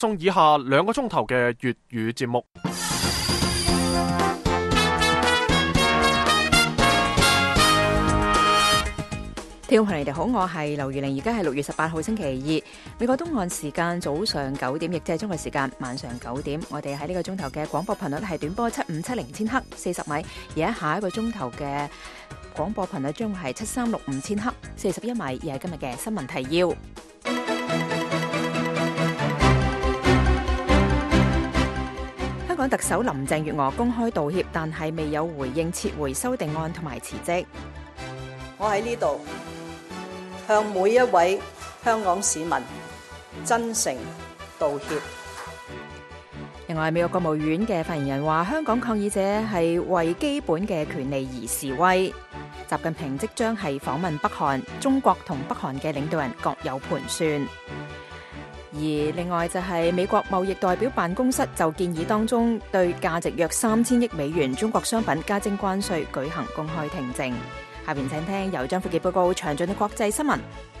送以下2個鐘頭嘅粵語節目。 聽眾朋友你哋好，我係劉如玲，而家係6月18號星期二，美國東岸時間早上9點，亦即係中國時間晚上9點。我哋喺呢個鐘頭嘅廣播頻率係短波7570千赫40米，而喺下一個鐘頭嘅廣播頻率將會係7365千赫41米，而係今日嘅新聞提要。香港特首林鄭月娥公開道歉，但係未有回應撤回修訂案同埋辭職。 我喺呢度向每一位香港市民真誠道歉。 另外，美國國務院嘅發言人話，香港抗議者係為基本嘅權利而示威。習近平即將係訪問北韓，中國同北韓嘅領導人各有盤算。而另外就係美國貿易代表辦公室就建議當中對價值約3000億美元中國商品加徵關稅舉行公開聽證。下邊請聽由張富傑報告詳盡嘅國際新聞。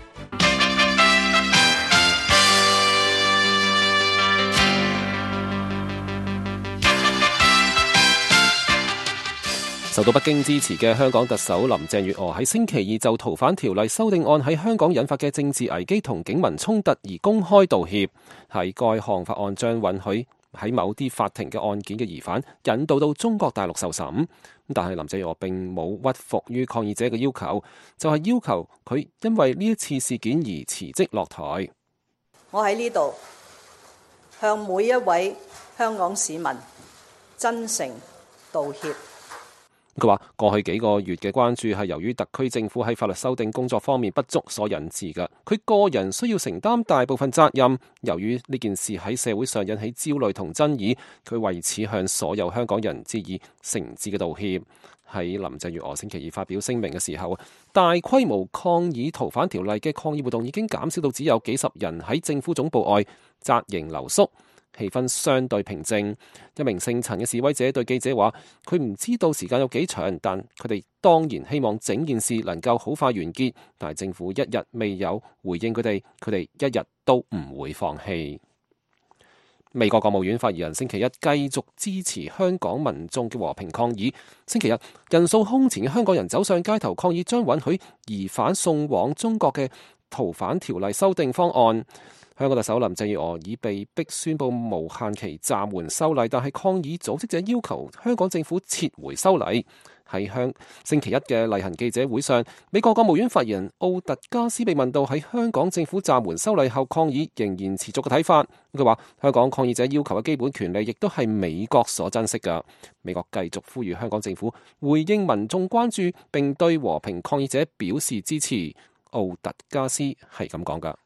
受到北京支持嘅香港特首林鄭月娥喺星期二就逃犯條例修訂案喺香港引發嘅政治危機同警民衝突而公開道歉。喺該項法案將允許喺某啲法庭嘅案件嘅疑犯引渡到中國大陸受審，但係林鄭月娥並冇屈服於抗議者嘅要求，就係要求佢因為呢一次事件而辭職落台。 我喺呢度向每一位香港市民真誠道歉。 佢話過去幾個月嘅關注係由於特區政府喺法律修訂工作方面不足所引致嘅，佢個人需要承擔大部分責任。由於呢件事喺社會上引起焦慮同爭議，佢為此向所有香港人致以誠摯嘅道歉。喺林鄭月娥星期二發表聲明嘅時候，大規模抗議逃犯條例嘅抗議活動已經減少到只有幾十人喺政府總部外紮營留宿，氣氛相對平靜。一名姓陳嘅示威者對記者話，佢唔知道時間有幾長，但佢哋當然希望整件事能夠好快完結，但係政府一日未有回應佢哋，佢哋一日都唔會放棄。美國國務院發言人星期一繼續支持香港民眾嘅和平抗議。星期日，人數空前嘅香港人走上街頭抗議將允許疑犯送往中國嘅逃犯條例修訂方案。香港特首林鄭月娥已被迫宣布無限期暫緩修例，但係抗議組織者要求香港政府撤回修例。喺星期一嘅例行記者會上，美國國務院發言人奧特加斯被問到喺香港政府暫緩修例後抗議仍然持續嘅睇法，佢話香港抗議者要求嘅基本權利亦都係美國所珍惜㗎。美國繼續呼籲香港政府回應民眾關注並對和平抗議者表示支持。奧特加斯係咁講㗎。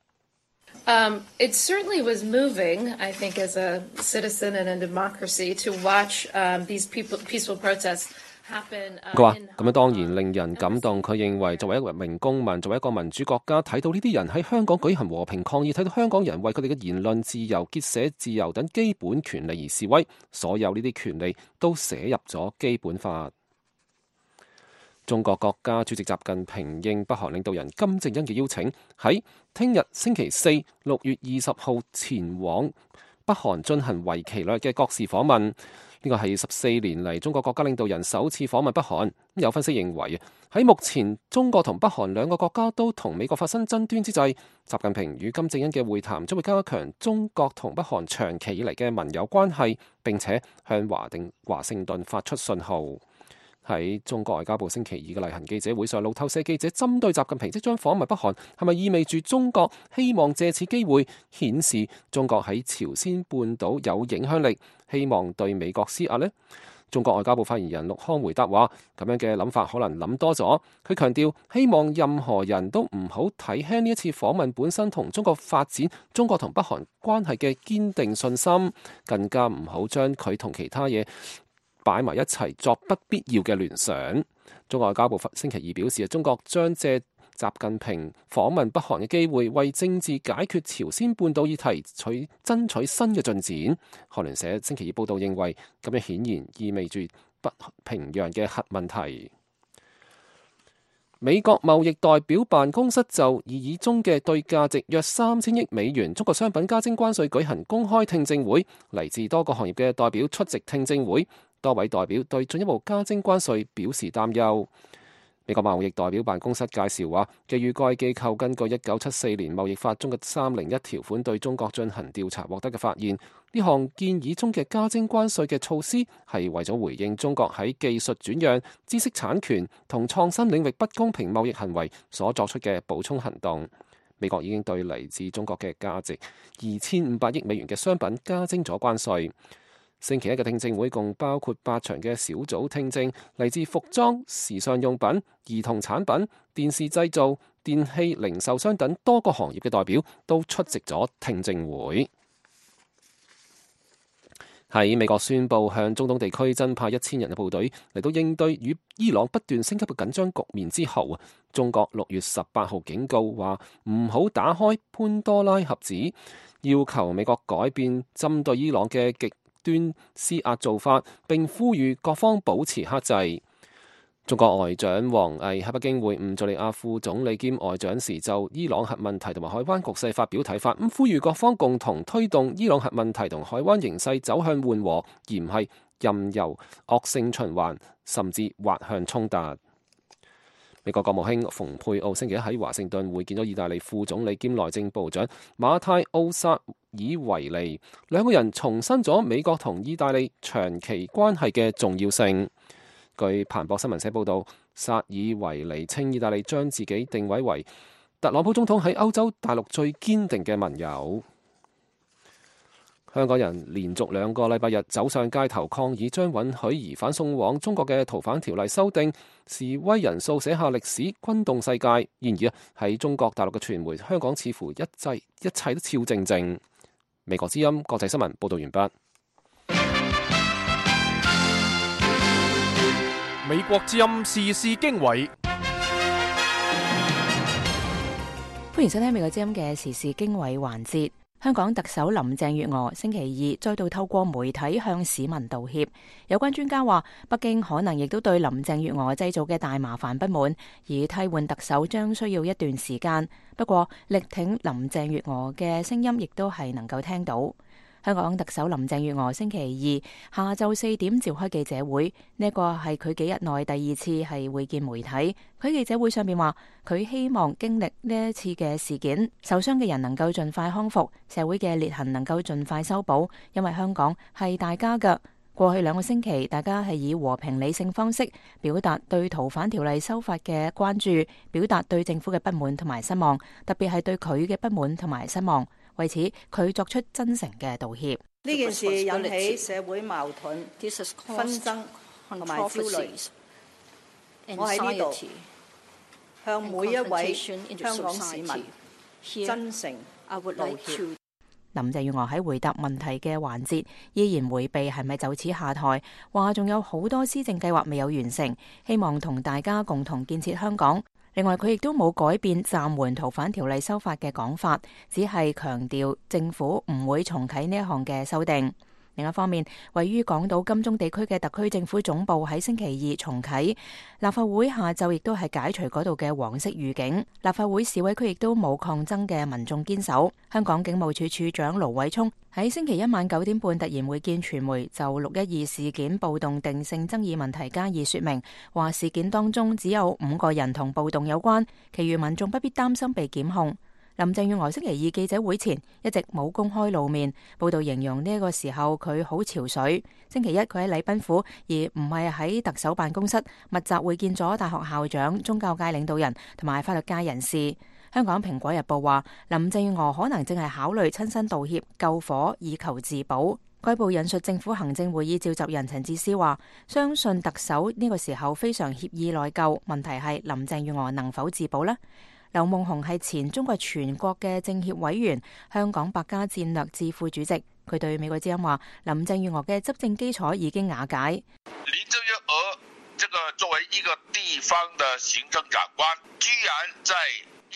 It certainly was moving, I think, as a citizen and a democracy, to watch these peaceful protests happen. 佢話咁樣當然令人感動。佢認為作為一名公民，作為一個民主國家，睇到呢啲人喺香港舉行和平抗議，睇到香港人為佢哋嘅言論自由、結社自由等基本權利而示威，所有呢啲權利都寫入咗基本法。中國國家主席習近平應北韓領導人金正恩嘅邀請，喺聽日星期4 6月20號前往北韓進行為期2日嘅國事訪問。呢個係14年嚟中國國家領導人首次訪問北韓。有分析認為，喺目前中國同北韓兩個國家都同美國發生爭端之際，習近平與金正恩嘅會談將會加強中國同北韓長期以嚟嘅盟友關係，並且向華盛頓發出信號。喺中國外交部星期二嘅例行記者會上，路透社記者針對習近平即將訪問北韓，係咪意味住中國希望借此機會顯示中國喺朝鮮半島有影響力，希望對美國施壓呢？中國外交部發言人陸康回答話，咁樣嘅諗法可能諗多咗。佢強調希望任何人都唔好睇輕呢一次訪問本身同中國發展中國同北韓關係嘅堅定信心，更加唔好將佢同其他嘢擺埋一齊作不必要嘅聯想。中國外交部星期二表示，中國將借習近平訪問北韓嘅機會，為政治解決朝鮮半島議題爭取新嘅進展。韓聯社星期二報道認為，咁樣顯然意味住北平壤嘅核問題。 美國貿易代表辦公室就擬議中嘅對價值約3000億美元中國商品加徵關稅舉行公開聽證會，嚟自多個行業嘅代表出席聽證會，多位代表對進一步加徵關稅表示擔憂。美國貿易代表辦公室介紹話，基於該機構根據1974年貿易法中嘅301條款對中國進行調查獲得嘅發現，呢項建議中嘅加徵關稅嘅措施係為咗回應中國喺技術轉讓、知識產權同創新領域不公平貿易行為所作出嘅補充行動。美國已經對嚟自中國嘅價值2500億美元嘅商品加徵咗關稅。星期一嘅聽證會共包括8場嘅小組聽證，嚟自服裝、時尚用品、兒童產品、電視製造、電器零售商等多個行業嘅代表都出席咗聽證會。喺美國宣布向中東地區增派1000人嘅部隊嚟到應對與伊朗不斷升級嘅緊張局面之後，中國6月18號警告話唔好打開潘多拉盒子，要求美國改變針對伊朗嘅極端施壓做法，並呼籲各方保持克制。中國外長王毅喺北京會晤敘利亞副總理兼外長時，就伊朗核問題同埋海灣局勢發表睇法，呼籲各方共同推動伊朗核問題同海灣形勢走向緩和，而唔係任由惡性循環，甚至滑向衝突。美國國務卿蓬佩奧星期一喺華盛頓會見咗意大利副總理兼內政部長馬泰奧薩爾維尼，兩個人重申咗美國同意大利長期關係嘅重要性。據彭博新聞社報道，薩爾維尼稱意大利將自己定位為特朗普總統喺歐洲大陸最堅定嘅盟友。香港人連續2個禮拜日走上街頭抗議將允許疑犯送往中國嘅逃犯條例修訂，示威人數寫下歷史，轟動世界。然而喺中國大陸嘅傳媒，香港似乎一切都超正正。美國之音國際新聞報道完畢。 美國之音時事經緯， 歡迎收聽美國之音嘅時事經緯環節。香港特首林鄭月娥星期二再度透過媒體向市民道歉。有關專家話，北京可能亦都對林鄭月娥製造嘅大麻煩不滿，而替換特首將需要一段時間。不過，力挺林鄭月娥嘅聲音亦都係能夠聽到。香港特首林鄭月娥星期二下晝4點召開記者會，呢個係佢幾日內第2次係會見媒體。佢喺記者會上面話，佢希望經歷呢一次嘅事件，受傷嘅人能夠盡快康復，社會嘅裂痕能夠盡快修補，因為香港係大家嘅。過去2個星期，大家係以和平理性方式表達對逃犯條例修法嘅關注，表達對政府嘅不滿同埋失望，特別係對佢嘅不滿同埋失望。為此，佢作出真誠嘅道歉。 呢件事引起社會矛盾、紛爭同埋焦慮。我喺呢度向每一位香港市民真誠道歉。 林鄭月娥喺回答問題嘅環節依然迴避係咪就此下台，話仲有好多施政計劃未有完成，希望同大家共同建設香港。另外，佢亦都冇改變暫緩逃犯條例修法嘅講法，只係強調政府唔會重啟呢一項嘅修訂。另一方面，位於港島金鐘地區嘅特區政府總部喺星期二重啟，立法會下晝亦都係解除嗰度嘅黃色預警。立法會示威區亦都冇抗爭嘅民眾堅守。香港警務處處長盧偉聰喺星期一晚9點半突然會見傳媒，就612事件暴動定性爭議問題加以說明，話事件當中只有5個人同暴動有關，其餘民眾不必擔心被檢控。林鄭月娥星期二記者會前一直冇公開露面，報道形容呢個時候佢好憔悴。星期一佢喺禮賓府，而唔係喺特首辦公室，密集會見咗大學校長、宗教界領導人同埋法律界人士。香港蘋果日報話，林鄭月娥可能正係考慮親身道歉救火以求自保。該報引述政府行政會議召集人陳智思話，相信特首呢個時候非常歉意內疚，問題係林鄭月娥能否自保呢？劉夢熊係前中國全國嘅政協委員、香港百家戰略智庫主席，佢對美國之音話，林鄭月娥嘅執政基礎已經瓦解。 林鄭月娥這個作為一個地方的行政長官，居然在一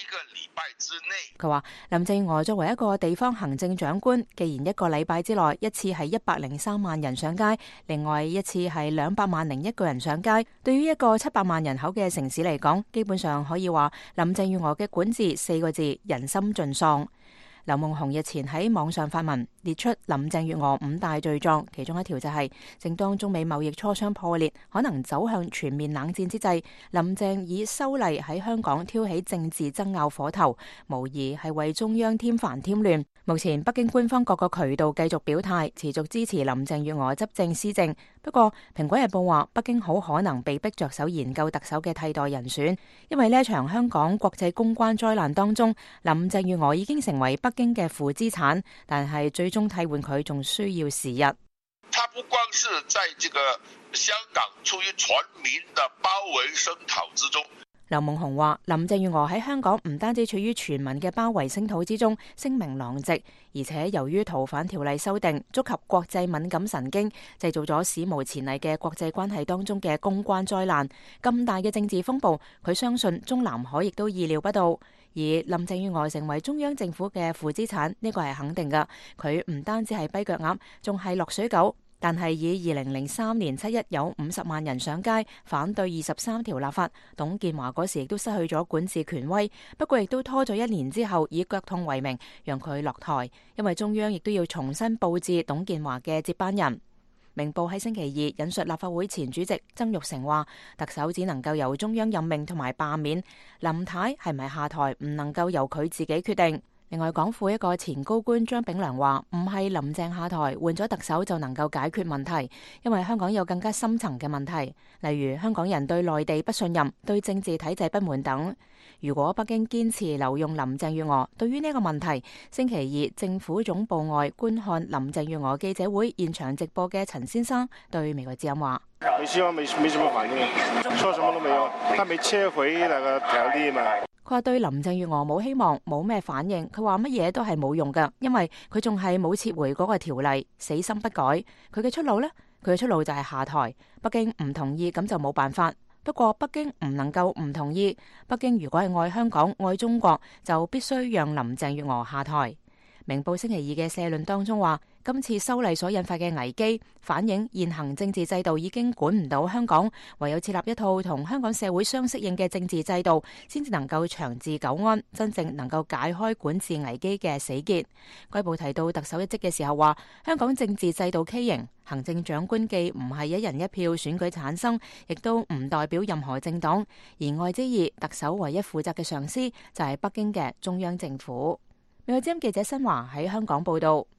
個禮拜之內。 佢話林鄭月娥作為一個地方行政長官，既然一個禮拜之內一次係103萬人上街，另外一次係20001個人上街，對於一個700萬人口嘅城市嚟講，基本上可以話林鄭月娥嘅管治4個字：人心盡喪。劉夢熊日前喺網上發文，列出林鄭月娥5大罪狀，其中一條就係正當中美貿易磋商破裂，可能走向全面冷戰之際，林鄭以修例喺香港挑起政治爭拗火頭，無疑係為中央添煩添亂。目前北京官方各個渠道繼續表態，持續支持林鄭月娥執政施政。不過蘋果日報話，北京好可能被逼着手研究特首嘅替代人選，因為呢一場香港國際公關災難當中，林鄭月娥已經成為北京嘅負資產，但係最終替換佢仲需要時日。 他不光是在這個香港處於全民的包圍聲討之中。 劉夢熊話，林鄭月娥喺香港唔單止處於全民嘅包圍聲討之中，聲名狼藉，而且由於逃犯條例修訂觸及國際敏感神經，製造咗史無前例嘅國際關係當中嘅公關災難。咁大嘅政治風暴，佢相信中南海亦都意料不到。而林鄭月娥成為中央政府嘅負資產，呢個係肯定㗎。佢唔單止係跛腳鴨，仲係落水狗。但係以2003年7月有50萬人上街反對23條立法，董建華嗰時亦都失去咗管治權威。不過亦都拖咗1年之後，以腳痛為名，讓佢落台，因為中央亦都要重新佈置董建華嘅接班人。明報喺星期二引述立法會前主席曾鈺成話，特首只能夠由中央任命同埋罷免，林太係咪下台唔能夠由佢自己決定。另外，港府一個前高官張炳良話，唔係林鄭下台換咗特首就能夠解決問題，因為香港有更加深層嘅問題，例如香港人對內地不信任、對政治體制不滿等。如果北京堅持留用林鄭月娥，對於呢個問題，星期二政府總部外觀看林鄭月娥記者會現場直播嘅陳先生對美國之音話： 沒希望，沒什麼反應，說什麼都沒有，他沒撤回那個條例嘛。 佢話對林鄭月娥冇希望，冇咩反應。佢話乜嘢都係冇用㗎，因為佢仲係冇撤回嗰個條例，死心不改。佢嘅出路呢？佢嘅出路就係下台。北京唔同意，咁就冇辦法。不過北京唔能夠唔同意。北京如果係愛香港、愛中國，就必須讓林鄭月娥下台。明報星期二嘅社論當中話，今次修例所引發嘅危機，反映現行政治制度已經管唔到香港，唯有設立一套同香港社會相適應嘅政治制度，先至能夠長治久安，真正能夠解開管治危機嘅死結。該報提到特首一職嘅時候話，香港政治制度畸形，行政長官既唔係一人一票選舉產生，亦都唔代表任何政黨，言外之意，特首唯一負責嘅上司就係北京嘅中央政府。美國之音記者新華喺香港報道。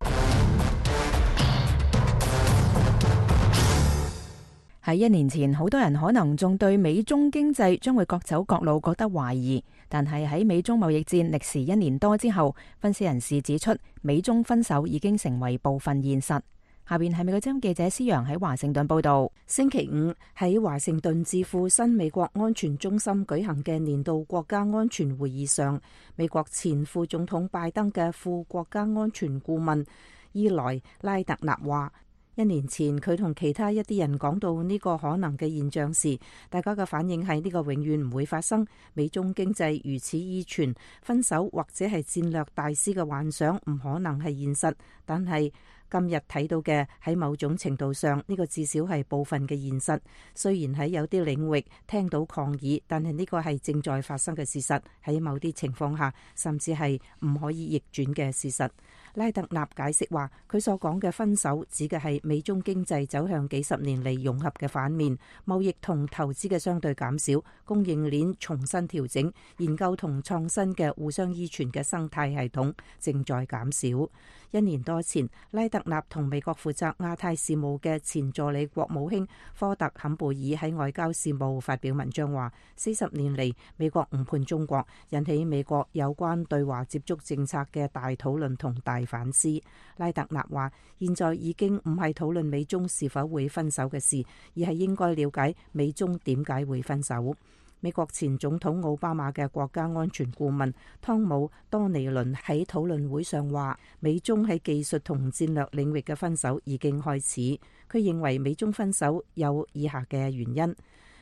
喺1年前，好多人可能仲對美中經濟將會各走各路覺得懷疑，但係喺美中貿易戰歷時1年多之後，分析人士指出，美中分手已經成為部分現實。下邊係美國之音記者施陽喺華盛頓報道。 星期五喺華盛頓智庫新美國安全中心舉行嘅年度國家安全會議上，美國前副總統拜登嘅副國家安全顧問伊萊拉特納話，1年前佢同其他一啲人講到呢個可能嘅現象時，大家嘅反應係呢個永遠唔會發生，美中經濟如此依存，分手或者係戰略大師嘅幻想唔可能係現實。但係今日睇到嘅喺某種程度上，呢個至少係部分嘅現實。雖然喺有啲領域聽到抗議，但係呢個係正在發生嘅事實，喺某啲情況下甚至係唔可以逆轉嘅事實。拉特納解釋話，佢所講嘅分手指嘅係美中經濟走向幾十年嚟融合嘅反面，貿易同投資嘅相對減少，供應鏈重新調整，研究同創新嘅互相依存嘅生態系統正在減少。1年多前，拉特納同美國負責亞太事務嘅前助理國務卿科特坎貝爾喺外交事務發表文章話，40年嚟美國誤判中國，引起美國有關對華接觸政策嘅大討論同大反思。拉特納話，現在已經唔係討論美中是否會分手嘅事，而係應該了解美中點解會分手。美國前總統奧巴馬嘅國家安全顧問湯姆多尼倫喺討論會上話，美中喺技術同戰略領域嘅分手已經開始。佢認為美中分手有以下嘅原因。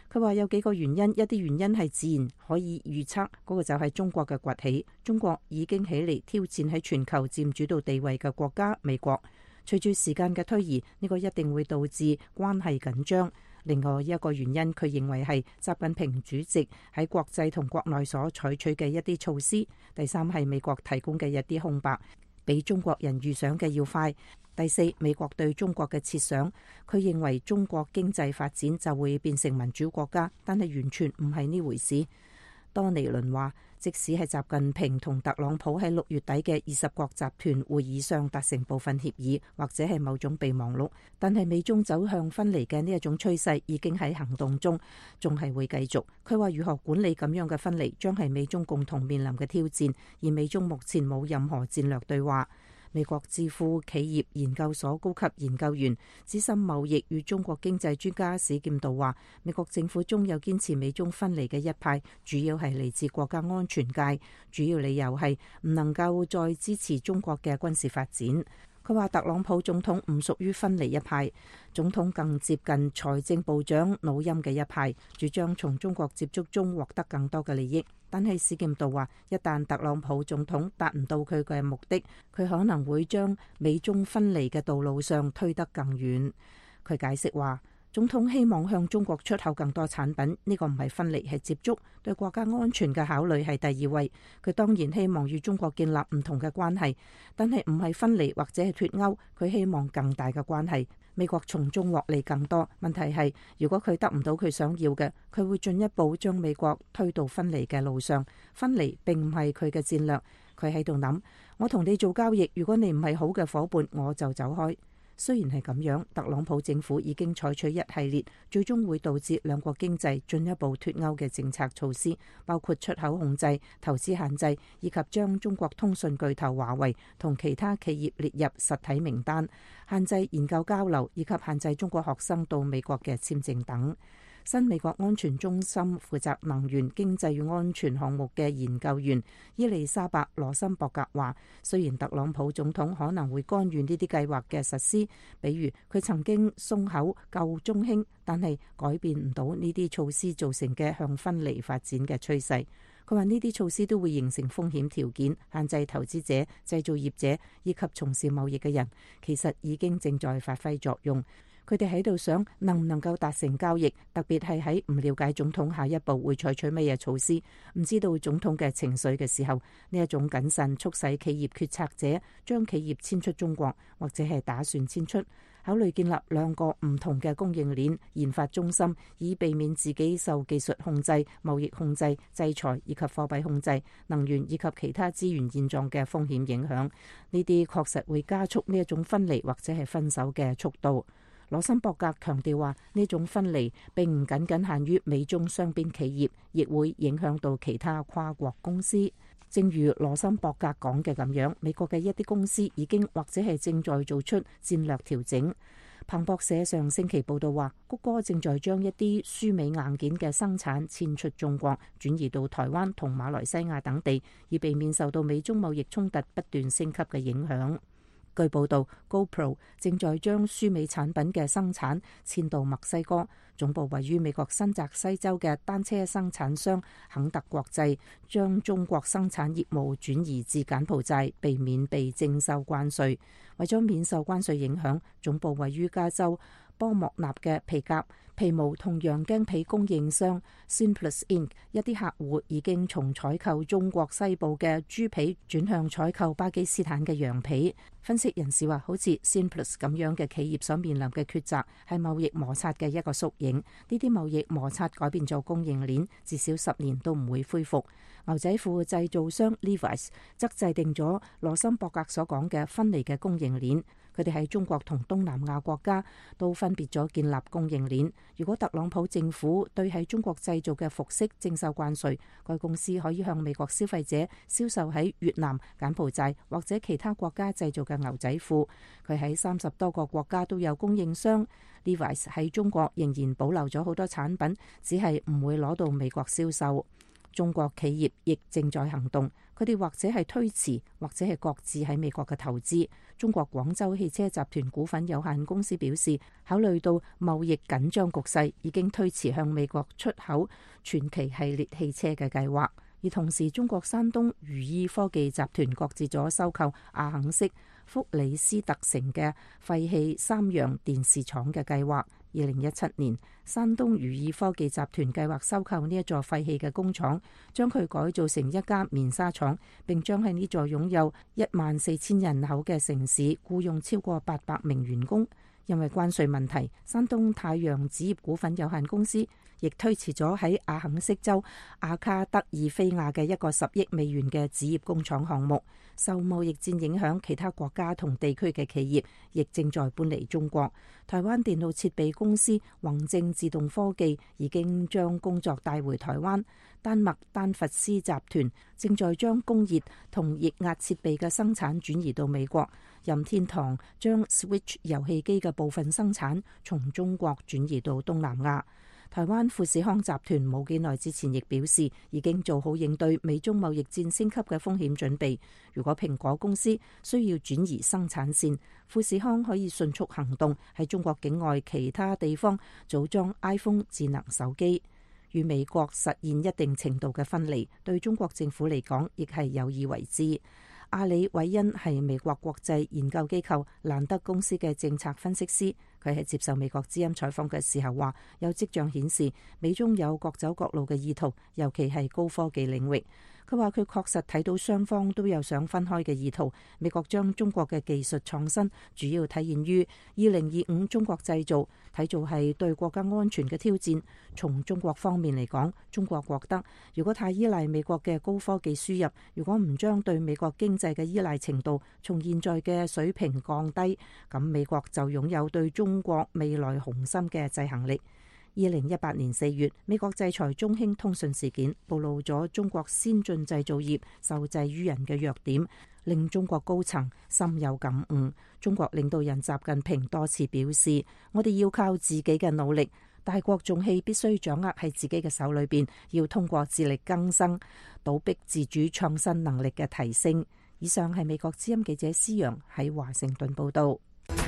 佢話有幾個原因，一啲原因係自然可以預測，嗰個就係中國嘅崛起。中國已經起嚟挑戰喺全球佔主導地位嘅國家美國。隨住時間嘅推移，呢個一定會導致關係緊張。另外一個原因，佢認為係習近平主席喺國際同國內所採取嘅一啲措施。第三係美國提供嘅一啲空白，比中國人預想嘅要快。第四，美國對中國嘅設想，佢認為中國經濟發展就會變成民主國家，但係完全唔係呢回事。多尼倫話，即使係習近平同特朗普喺6月底嘅20國集團會議上達成部分協議，或者係某種備忘錄，但係美中走向分離嘅呢一種趨勢已經喺行動中，仲係會繼續。佢話如何管理咁樣嘅分離，將係美中共同面臨嘅挑戰，而美中目前冇任何戰略對話。美國智庫企業研究所高級研究員、資深貿易與中國經濟專家史劍道話，美國政府中有堅持美中分離嘅一派，主要係嚟自國家安全界，主要理由係唔能夠再支持中國嘅軍事發展。佢話特朗普總統唔屬於分離一派，總統更接近財政部長努欽嘅一派，主張從中國接觸中獲得更多嘅利益。但係史劍道話，一旦特朗普總統達唔到佢嘅目的，佢可能會將美中分離嘅道路上推得更遠。佢解釋話，總統希望向中國出口更多產品，呢個唔係分離，係接觸，對國家安全嘅考慮係第二位。佢當然希望與中國建立唔同嘅關係，但係唔係分離或者係脫鈎，佢希望更大嘅關係。美國從中獲利更多。問題係，如果佢得唔到佢想要嘅，佢會進一步將美國推到分離嘅路上。分離並唔係佢嘅戰略。佢喺度諗，我同你做交易，如果你唔係好嘅夥伴，我就走開。雖然係咁樣，特朗普政府已經採取一系列最終會導致兩國經濟進一步脫鈎嘅政策措施，包括出口控制、投資限制，以及將中國通訊巨頭華為同其他企業列入實體名單，限制研究交流，以及限制中國學生到美國嘅簽證等。新美國安全中心負責能源、經濟與安全項目嘅研究員伊麗莎白·羅森博格話，雖然特朗普總統可能會干預呢啲計劃嘅實施，比如佢曾經鬆口救中興，但係改變唔到呢啲措施造成嘅向分離發展嘅趨勢。佢話呢啲措施都會形成風險條件，限制投資者、製造業者以及從事貿易嘅人，其實已經正在發揮作用。佢哋喺度想能唔能夠達成交易，特別係喺唔了解總統下一步會採取乜嘢措施，唔知道總統嘅情緒嘅時候，呢一種謹慎促使企業決策者將企業遷出中國，或者係打算遷出，考慮建立兩個唔同嘅供應鏈研發中心，以避免自己受技術控制、貿易控制、制裁以及貨幣控制、能源以及其他資源現狀嘅風險影響。呢啲確實會加速呢一種分離或者係分手嘅速度。羅森博格強調話，呢種分離並唔僅僅限於美中雙邊企業，亦會影響到其他跨國公司。正如羅森博格講嘅咁樣，美國嘅一啲公司已經或者係正在做出戰略調整。彭博社上星期報道話，谷歌正在將一啲輸美硬件嘅生產遷出中國，轉移到台灣同馬來西亞等地，以避免受到美中貿易衝突不斷升級嘅影響。據報道 ，GoPro 正在將輸美產品嘅生產遷到墨西哥，總部位於美國新澤西州嘅單車生產商肯特國際將中國生產業務轉移至柬埔寨，避免被徵收關稅。為咗免受關稅影響，總部位於加州波莫納嘅皮革、皮毛同洋鏡皮供應商 Simplus Inc. 一啲客戶已經從採購中國西部嘅豬皮轉向採購巴基斯坦嘅羊皮。分析人士話，好似 Simplus 咁樣嘅企業所面臨嘅抉擇係貿易摩擦嘅一個縮影。呢啲貿易摩擦改變咗供應鏈，至少10年都唔會恢復。牛仔褲製造商 Levi's 則制定咗羅森博格所講嘅分離嘅供應鏈。佢哋喺中國同東南亞國家都分別咗建立供應鏈。如果特朗普政府對喺中國製造嘅服飾徵收關稅，該公司可以向美國消費者銷售喺越南、柬埔寨或者其他國家製造嘅牛仔褲。佢喺30多個國家都有供應商。Levi's 喺中國仍然保留咗好多產品，只係唔會攞到美國銷售。 中國企業亦正在行動，佢哋或者係推遲，或者係擱置喺美國嘅投資。中國廣州汽車集團股份有限公司表示，考慮到貿易緊張局勢，已經推遲向美國出口傳奇系列汽車嘅計劃。而同時，中國山東如意科技集團擱置咗收購阿肯色福里斯特城嘅廢棄三洋電視廠嘅計劃。2017年，山東如意科技集團計劃收購呢一座廢棄嘅工廠，將佢改造成一家棉紗廠，並將喺呢座擁有14000人口嘅城市僱用超過800名員工。因為關稅問題，山東太陽紙業股份有限公司亦推遲咗喺阿肯色州阿卡德爾菲亞嘅一個10億美元嘅紙業工廠項目。受貿易戰影響，其他國家同地區嘅企業亦正在搬離中國。台灣電腦設備公司宏正自動科技已經將工作帶回台灣。丹麥丹佛斯集團正在將工業同液壓設備嘅生產轉移到美國。任天堂將 Switch 遊戲機嘅部分生產從中國轉移到東南亞。台灣富士康集團冇幾耐之前亦表示，已經做好應對美中貿易戰升級嘅風險準備。如果蘋果公司需要轉移生產線，富士康可以迅速行動，喺中國境外其他地方組裝 iPhone 智能手機。與美國實現一定程度嘅分離，對中國政府嚟講亦係有意為之。阿里韋恩係美國國際研究機構蘭德公司嘅政策分析師，佢喺接受美國之音採訪嘅時候話，有跡象顯示美中有各走各路嘅意圖，尤其係高科技領域。佢話佢確實睇到雙方都有想分開嘅意圖。美國將中國嘅技術創新主要體現於2025中國製造，睇做係對國家安全嘅挑戰。從中國方面嚟講，中國覺得如果太依賴美國嘅高科技輸入，如果唔將對美國經濟嘅依賴程度從現在嘅水平降低，咁美國就擁有對中國未來雄心嘅制衡力。2018年4月，美國制裁中興通訊事件，暴露咗中國先進製造業受制於人嘅弱點，令中國高層深有感悟。中國領導人習近平多次表示，我哋要靠自己嘅努力，大國重器必須掌握喺自己嘅手裏邊，要通過自力更生，倒逼自主創新能力嘅提升。以上係美國之音記者施陽喺華盛頓報道。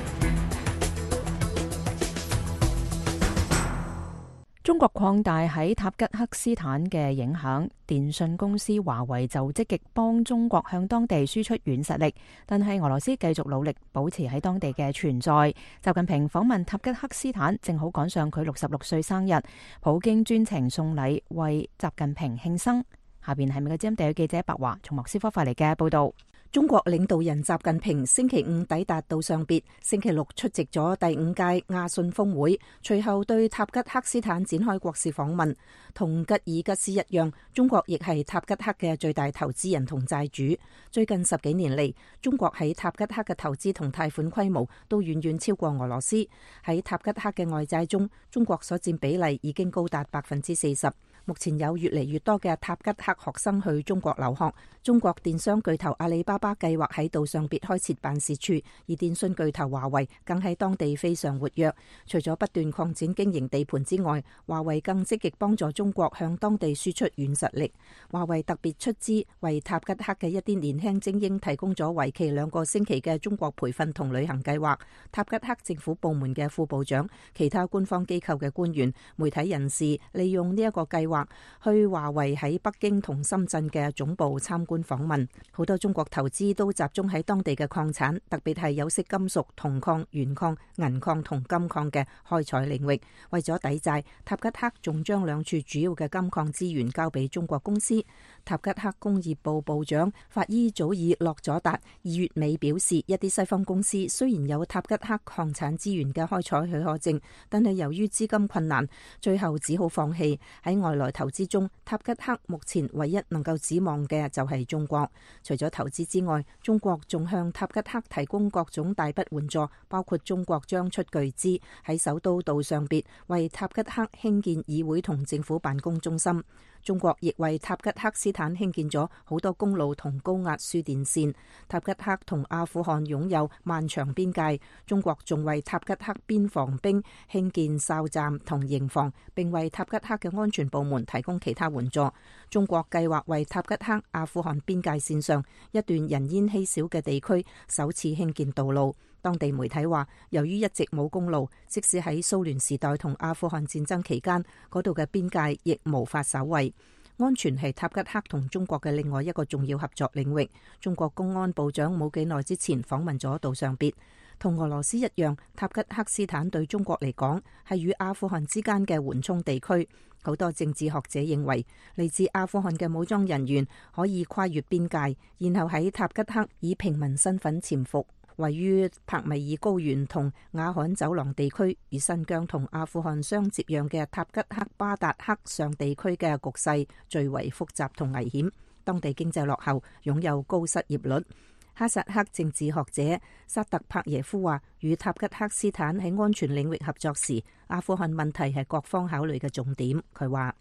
中國擴大喺塔吉克斯坦嘅影響，電信公司華為就積極幫中國向當地輸出軟實力，但係俄羅斯繼續努力保持喺當地嘅存在。習近平訪問塔吉克斯坦，正好趕上佢66歲生日，普京專程送禮為習近平慶生。下邊係美國之音地區記者白華從莫斯科發嚟嘅報道。 中國領導人習近平星期五抵達杜尚別，星期六出席咗第5屆亞信峰會，隨後對塔吉克斯坦展開國事訪問。同吉爾吉斯一樣，中國亦係塔吉克嘅最大投資人同債主。最近10幾年嚟，中國喺塔吉克嘅投資同貸款規模都遠遠超過俄羅斯。喺塔吉克嘅外債中，中國所佔比例已經高達40%。目前有越嚟越多嘅塔吉克學生去中國留學。中國電商巨頭阿里巴巴計劃喺杜尚別開設辦事處，而電信巨頭華為更喺當地非常活躍。除咗不斷擴展經營地盤之外，華為更積極幫助中國向當地輸出軟實力。華為特別出資為塔吉克嘅一啲年輕精英提供咗為期2個星期嘅中國培訓同旅行計劃。塔吉克政府部門嘅副部長、其他官方機構嘅官員、媒體人士利用呢一個計劃去華為喺北京同深圳嘅總部參觀訪問。好多中國投資都集中喺當地嘅礦產，特別係有色金屬、銅礦、鉛礦、銀礦同金礦嘅開採領域。為咗抵債，塔吉克仲將2處主要嘅金礦資源交俾中國公司。塔吉克工業部部長法伊祖爾洛佐達2月尾表示，一啲西方公司雖然有塔吉克礦產資源嘅開採許可證，但係由於資金困難，最後只好放棄。喺外來投資中，塔吉克目前唯一能夠指望嘅就係中國。除咗投資之外，中國仲向塔吉克提供各種大筆援助，包括中國將出巨資喺首都杜尚別為塔吉克興建議會同政府辦公中心。中國亦為塔吉克斯坦興建咗好多公路同高壓輸電線。塔吉克同阿富汗擁有漫長邊界，中國仲為塔吉克邊防兵興建哨站同營房，並為塔吉克嘅安全部門門提供其他援助。中國計劃為塔吉克阿富汗邊界線上一段人煙稀少嘅地區首次興建道路。當地媒體話，由於一直冇公路，即使喺蘇聯時代同阿富汗戰爭期間，嗰度嘅邊界亦無法守衛。安全係塔吉克同中國嘅另外一個重要合作領域。中國公安部長冇幾耐之前訪問咗杜尚別。同俄羅斯一樣，塔吉克斯坦對中國嚟講係與阿富汗之間嘅緩衝地區。好多政治學者認為，嚟自阿富汗嘅武裝人員可以跨越邊界，然後喺塔吉克以平民身份潛伏。位於帕米爾高原同雅罕走廊地區與新疆同阿富汗相接壤嘅塔吉克巴達克上地區嘅局勢最為複雜同危險，當地經濟落後，擁有高失業率。哈薩克政治學者薩特帕耶夫話，與塔吉克斯坦喺安全領域合作時，阿富汗問題係各方考慮嘅重點。佢話，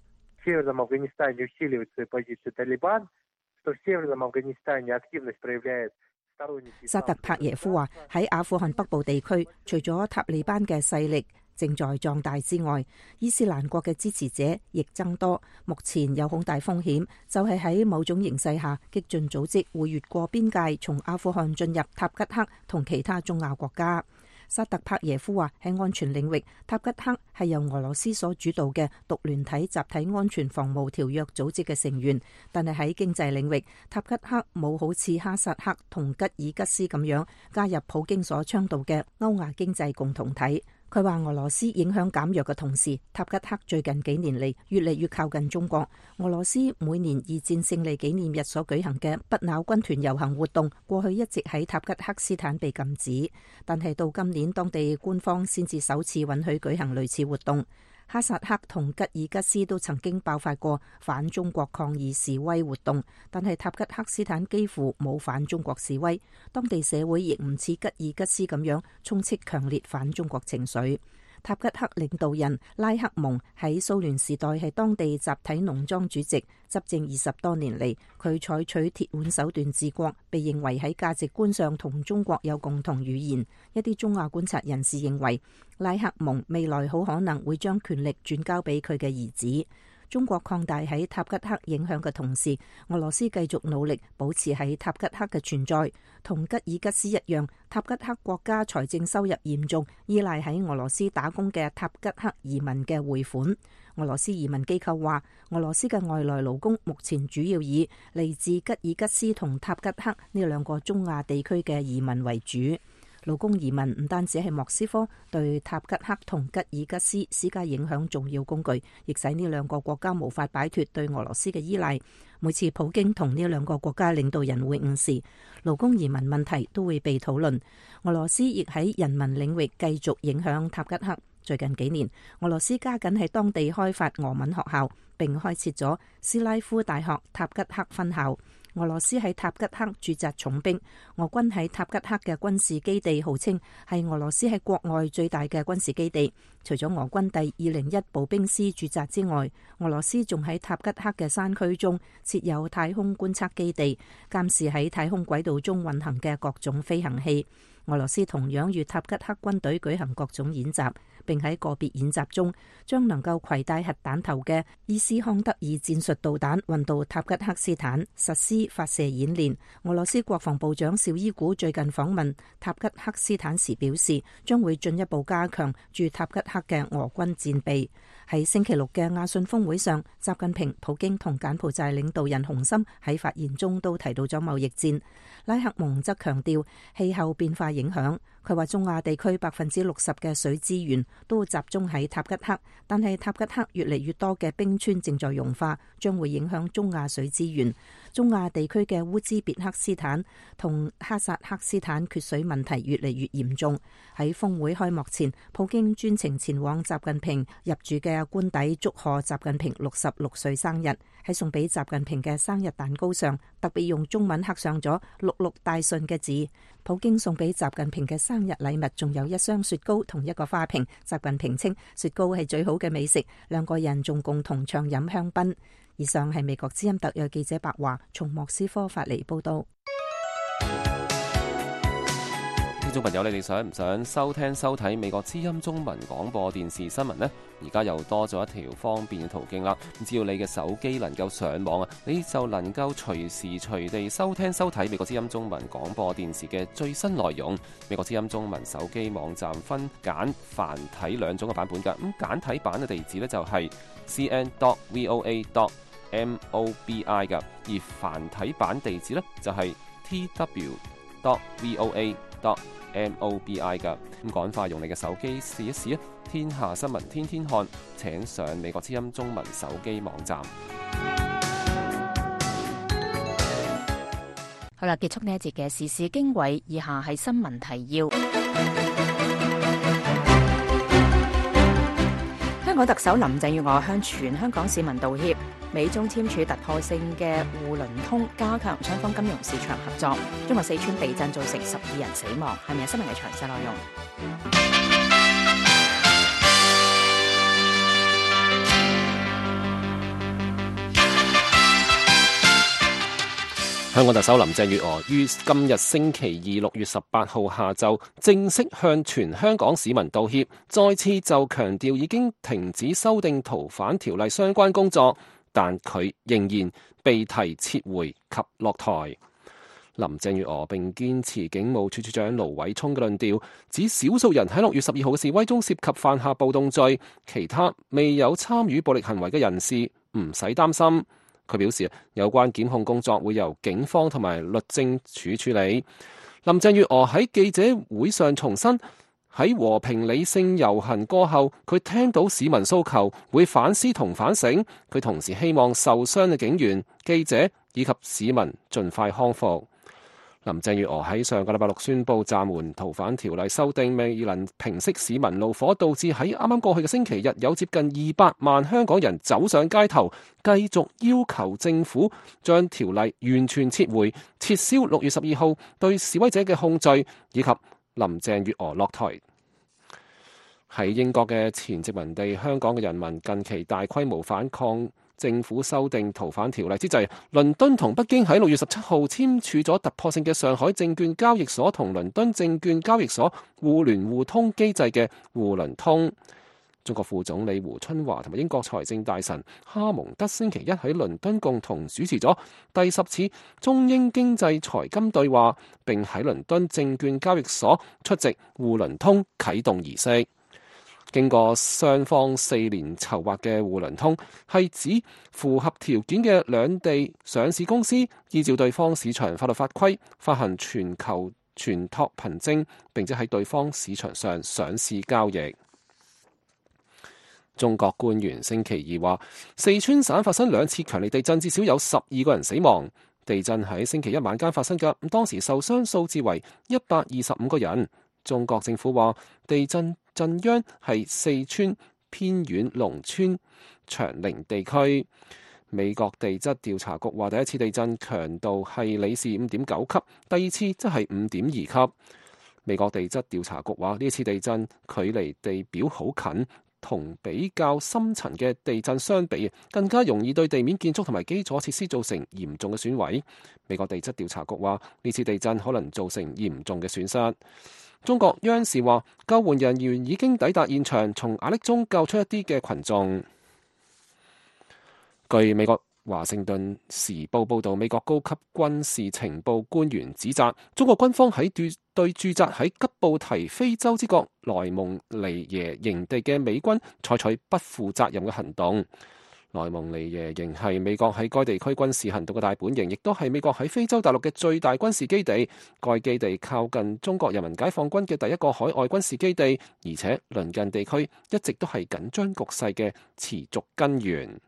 薩特帕耶夫話，喺阿富汗北部地區，除咗塔利班嘅勢力正在壯大之外，伊斯蘭國嘅支持者亦增多。目前有好大風險，就係喺某種形勢下，激進組織會越過邊界，從阿富汗進入塔吉克同其他中亞國家。薩特帕耶夫話，喺安全領域，塔吉克係由俄羅斯所主導嘅獨聯體集體安全防務條約組織嘅成員，但係喺經濟領域，塔吉克冇好似哈薩克同吉爾吉斯咁樣加入普京所倡導嘅歐亞經濟共同體。佢話俄羅斯影響減弱嘅同時，塔吉克最近幾年嚟越嚟越靠近中國。俄羅斯每年二戰勝利紀念日所舉行嘅不朽軍團遊行活動，過去一直喺塔吉克斯坦被禁止，但係到今年當地官方先至首次允許舉行類似活動。哈薩克同吉爾吉斯都曾經爆發過反中國抗議示威活動，但係塔吉克斯坦幾乎冇反中國示威，當地社會亦唔似吉爾吉斯咁樣充斥強烈反中國情緒。塔吉克領導人拉克蒙喺蘇聯時代係當地集體農莊主席，執政20多年嚟，佢採取鐵腕手段治國，被認為喺價值觀上同中國有共同語言。一啲中亞觀察人士認為，拉克蒙未來好可能會將權力轉交俾佢嘅兒子。中國擴大喺塔吉克影響嘅同時，俄羅斯繼續努力保持喺塔吉克嘅存在。同吉爾吉斯一樣，塔吉克國家財政收入嚴重依賴喺俄羅斯打工嘅塔吉克移民嘅匯款。俄羅斯移民機構話，俄羅斯嘅外來勞工目前主要以嚟自吉爾吉斯同塔吉克呢兩個中亞地區嘅移民為主。勞工移民唔單止係莫斯科對塔吉克同吉爾吉斯施加影響重要工具，亦使呢兩個國家無法擺脫對俄羅斯嘅依賴。每次普京同呢兩個國家領導人會晤時，勞工移民問題都會被討論。俄羅斯亦喺人民領域繼續影響塔吉克。最近幾年，俄羅斯加緊喺當地開發俄文學校，並開設咗斯拉夫大學塔吉克分校。俄羅斯喺塔吉克駐紮重兵，俄軍喺塔吉克嘅軍事基地號稱係俄羅斯喺國外最大嘅軍事基地。除咗俄軍第201步兵師駐紮之外，俄羅斯仲喺塔吉克嘅山區中設有太空觀測基地，監視喺太空軌道中運行嘅各種飛行器。俄羅斯同樣與塔吉克軍隊舉行各種演習，並喺個別演習中將能夠攜帶核彈頭嘅伊斯康德爾戰術導彈運到塔吉克斯坦實施發射演練。俄羅斯國防部長紹伊古最近訪問塔吉克斯坦時表示，將會進一步加強駐塔吉克嘅俄軍戰備。喺星期六嘅亞信峰會上，習近平、普京同柬埔寨領導人洪森喺發言中都提到咗貿易戰。拉克蒙則強調氣候變化影響。佢話中亞地區60%嘅水資源都集中喺塔吉克，但係塔吉克越嚟越多嘅冰川正在融化，將會影響中亞水資源。中亞地區嘅烏茲別克斯坦同哈薩克斯坦缺水問題越嚟越嚴重。喺峰會開幕前，普京專程前往習近平入住嘅官邸祝賀習近平66歲生日。喺送俾習近平嘅生日蛋糕上，特別用中文刻上咗66大順嘅字。普京送俾習近平嘅生日禮物仲有一箱雪糕同一個花瓶。習近平稱雪糕係最好嘅美食，兩個人仲共同暢飲香檳。以上係美國之音特約記者白華從莫斯科發嚟報道。 聽眾朋友，你哋想唔想收聽收睇美國之音中文廣播電視新聞呢？而家又多咗一條方便嘅途徑啦。只要你嘅手機能夠上網啊，你就能夠隨時隨地收聽收睇美國之音中文廣播電視嘅最新內容。美國之音中文手機網站分簡繁體兩種嘅版本㗎。咁簡體版嘅地址呢，就係 cn.voa.mobi 㗎，而繁體版地址呢，就係 tw.voa.mobi 㗎。咁趕快用你嘅手機試一試啊！天下新聞天天看，請上美國之音中文手機網站。 好啦，結束呢一節嘅時事經緯，以下係新聞提要。香港特首林鄭月娥向全香港市民道歉。美中簽署突破性嘅滬倫通，加強雙方金融市場合作。中國四川地震造成12人死亡。係咪有新聞嘅詳細內容？ 香港特首林鄭月娥於今日星期二6月18號下晝正式向全香港市民道歉，再次就強調已經停止修訂逃犯條例相關工作，但佢仍然被提撤回及落台。林鄭月娥並堅持警務處處長盧偉聰嘅論調，指少數人喺6月12號嘅示威中涉及犯下暴動罪，其他未有參與暴力行為嘅人士唔使擔心。佢表示，有關檢控工作會由警方同埋律政處處理。林鄭月娥喺記者會上重申，喺和平理性遊行過後，佢聽到市民訴求，會反思同反省。佢同時希望受傷嘅警員、記者以及市民盡快康復。林鄭月娥喺上個禮拜6宣布暫緩逃犯條例修訂，未能平息市民怒火，導致喺啱啱過去嘅星期日有接近200萬香港人走上街頭，繼續要求政府將條例完全撤回，撤銷6月12號對示威者嘅控罪，以及林鄭月娥落台。喺英國嘅前殖民地香港嘅人民近期大規模反抗政府修訂逃犯條例之際，倫敦同北京喺6月17號簽署咗突破性嘅上海證券交易所同倫敦證券交易所互聯互通機制嘅滬倫通。中國副總理胡春華同埋英國財政大臣哈蒙德星期一喺倫敦共同主持咗第10次中英經濟財金對話，並喺倫敦證券交易所出席滬倫通啟動儀式。經過雙方4年籌劃嘅滬倫通，係指符合條件嘅兩地上市公司依照對方市場法律法規發行全球存託憑證，並且喺對方市場上上市交易。中國官員星期二話，四川省發生2次強烈地震，至少有12個人死亡。地震喺星期一晚間發生嘅，當時受傷數字為125個人。中國政府話，地震震央係四川偏遠農村長寧地區。美國地質調查局話，第一次地震強度係里氏5.9級，第二次則係5.2級。美國地質調查局話，呢次地震距離地表好近，同比較深層嘅地震相比，更加容易對地面建築同埋基礎設施造成嚴重嘅損毀。美國地質調查局話，呢次地震可能造成嚴重嘅損失。中國央視話，救援人員已經抵達現場，從瓦礫中救出一啲嘅群眾。據美國華盛頓時報報導，美國高級軍事情報官員指責中國軍方喺對駐紮喺吉布提非洲之角萊蒙尼耶營地嘅美軍採取不負責任嘅行動。萊蒙尼耶營係美國喺該地區軍事行動嘅大本營，亦都係美國喺非洲大陸嘅最大軍事基地。該基地靠近中國人民解放軍嘅第一個海外軍事基地，而且鄰近地區一直都係緊張局勢嘅持續根源。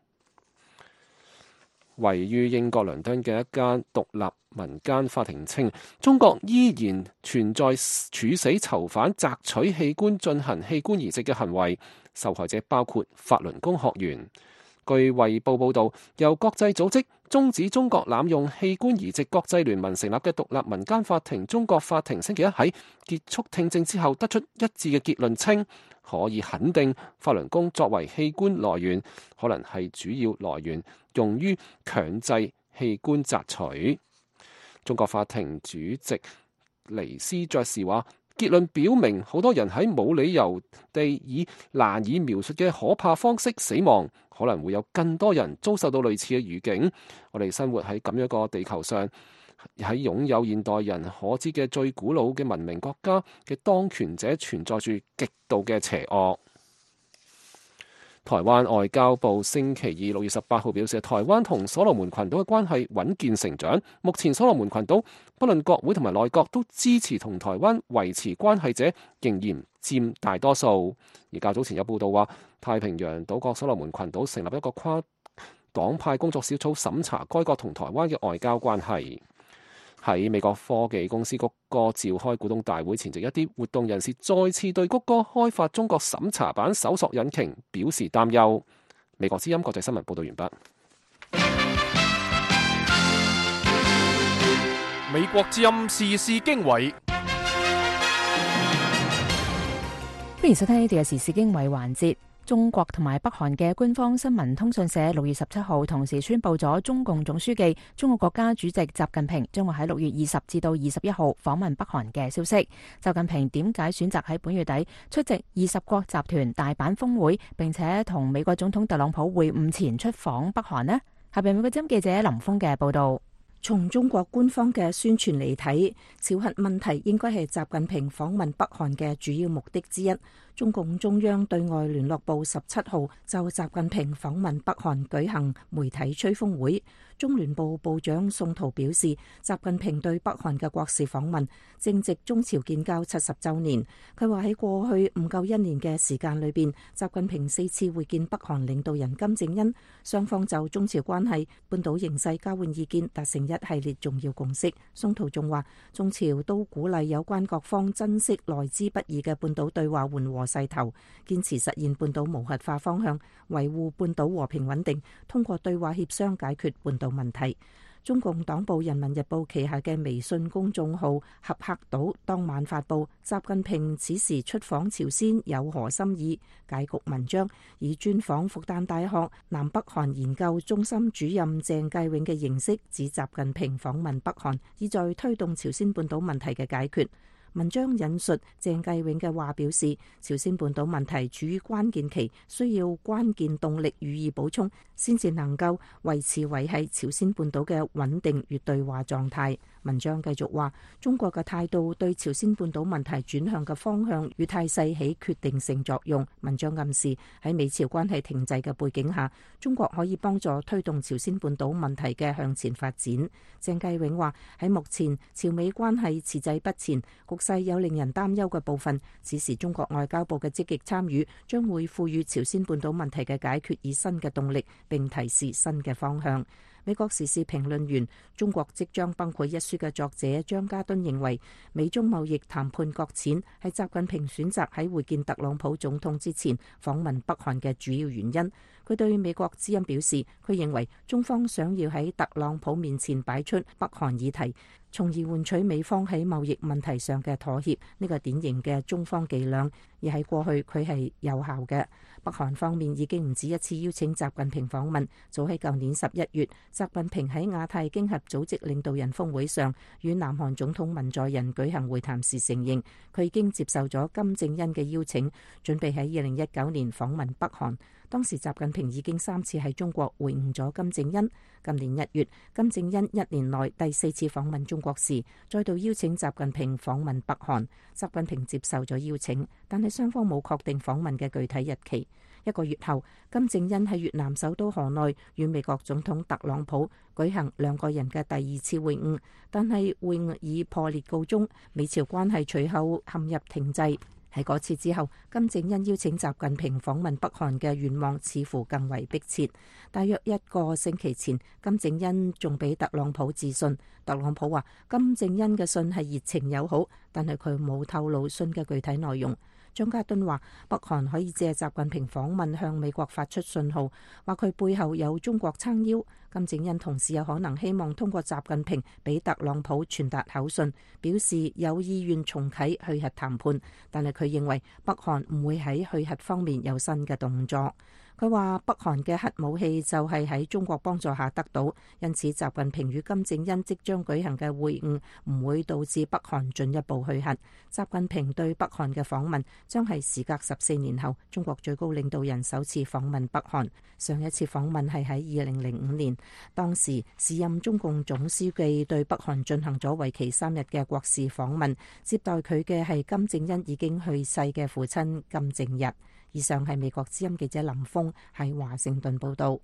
位於英國倫敦嘅一間獨立民間法庭稱，中國依然存在處死囚犯摘取器官進行器官移植嘅行為，受害者包括法輪功學員。據衛報報導，由國際組織終止中國濫用器官移植國際聯盟成立嘅獨立民間法庭中國法庭星期一喺結束聽證之後得出一致嘅結論，稱可以肯定法輪功作為器官來源，可能係主要來源用於強制器官摘取。中國法庭主席尼斯爵士話， 結論表明，好多人喺冇理由地以難以描述嘅可怕方式死亡，可能會有更多人遭受到類似嘅語境。我哋生活喺咁樣一個地球上，喺擁有現代人可知嘅最古老嘅文明國家嘅當權者存在住極度嘅邪惡。台灣外交部星期二6月18號表示，台灣同所羅門群島嘅關係穩健成長。目前所羅門群島不論國會同埋內閣都支持同台灣維持關係者仍然佔大多數。而較早前有報道話，太平洋島國所羅門群島成立一個跨黨派工作小組審查該國同台灣嘅外交關係。喺美國科技公司谷歌召開股東大會前夕，一啲活動人士再次對谷歌開發中國審查版搜索引擎表示擔憂。美國之音國際新聞報道完畢。 美國之音時事經緯， 歡迎收聽呢段嘅時事經緯環節。中國同埋北韓嘅官方新聞通訊社6月17號同時宣布咗中共總書記、中國國家主席習近平將會喺6月20至到21號訪問北韓嘅消息。習近平點解選擇喺本月底出席20國集團大阪峰會，並且同美國總統特朗普會晤前出訪北韓呢？下邊美國之音記者林峰嘅報道。 從中國官方嘅宣傳嚟睇，朝核問題應該係習近平訪問北韓嘅主要目的之一。中共中央對外聯絡部17號就習近平訪問北韓舉行媒體吹風會。中聯部部長宋濤表示，習近平對北韓嘅國事訪問正值中朝建交70週年。佢話喺過去唔夠1年嘅時間裏邊，習近平4次會見北韓領導人金正恩，雙方就中朝關係、半島形勢交換意見，達成一系列重要共識。宋濤仲話，中朝都鼓勵有關各方珍惜來之不易嘅半島對話緩和勢頭，堅持實現半島無核化方向，維護半島和平穩定，通過對話協商解決半島問題。中共黨報《人民日報》旗下嘅微信公眾號合客島當晚發布習近平此時出訪朝鮮有何心意解局文章，以專訪復旦大學南北韓研究中心主任鄭繼永嘅形式，指習近平訪問北韓，意在推動朝鮮半島問題嘅解決。文章引述鄭繼永嘅話表示，朝鮮半島問題處於關鍵期，需要關鍵動力予以補充，先至能夠維持維繫朝鮮半島嘅穩定與對話狀態。文章繼續話，中國嘅態度對朝鮮半島問題轉向嘅方向與態勢起決定性作用。文章暗示喺美朝關係停滯嘅背景下，中國可以幫助推動朝鮮半島問題嘅向前發展。鄭繼永話，喺目前朝美關係遲滯不前，局勢有令人擔憂嘅部分，此時中國外交部嘅積極參與將會賦予朝鮮半島問題嘅解決以新嘅動力，並提示新嘅方向。美國時事評論員、中國即將崩潰一書嘅作者張家敦認為，美中貿易談判擱淺係習近平選擇喺會見特朗普總統之前訪問北韓嘅主要原因。佢對美國之音表示，佢認為中方想要喺特朗普面前擺出北韓議題，從而換取美方喺貿易問題上嘅妥協，呢個典型嘅中方伎倆，而喺過去佢係有效嘅。北韓方面已經唔止一次邀請習近平訪問，早喺舊年11月，習近平喺亞太經合組織領導人峰會上與南韓總統文在寅舉行會談時承認，佢已經接受咗金正恩嘅邀請，準備喺2019年訪問北韓。當時習近平已經3次喺中國會晤咗金正恩。今年1月，金正恩1年內第4次訪問中國時，再度邀請習近平訪問北韓。習近平接受咗邀請，但係雙方冇確定訪問嘅具體日期。1個月後，金正恩喺越南首都河內與美國總統特朗普舉行2個人嘅第2次會晤，但係會晤以破裂告終，美朝關係隨後陷入停滯。喺嗰次之後，金正恩邀請習近平訪問北韓嘅願望似乎更為迫切。大約1個星期前，金正恩仲俾特朗普致信，特朗普話金正恩嘅信係熱情友好，但係佢冇透露信嘅具體內容。張家敦話，北韓可以借習近平訪問向美國發出信號，話佢背後有中國撐腰。金正恩同時有可能希望通過習近平俾特朗普傳達口信，表示有意願重啟去核談判，但係佢認為北韓唔會喺去核方面有新嘅動作。 佢話北韓嘅核武器就係喺中國幫助下得到，因此習近平與金正恩即將舉行嘅會晤唔會導致北韓進一步去核。習近平對北韓嘅訪問將係時隔14年後中國最高領導人首次訪問北韓。上一次訪問係喺2005年，當時時任中共總書記對北韓進行咗為期3日嘅國事訪問，接待佢嘅係金正恩已經去世嘅父親金正日。以上係美國之音記者林峰喺華盛頓報道。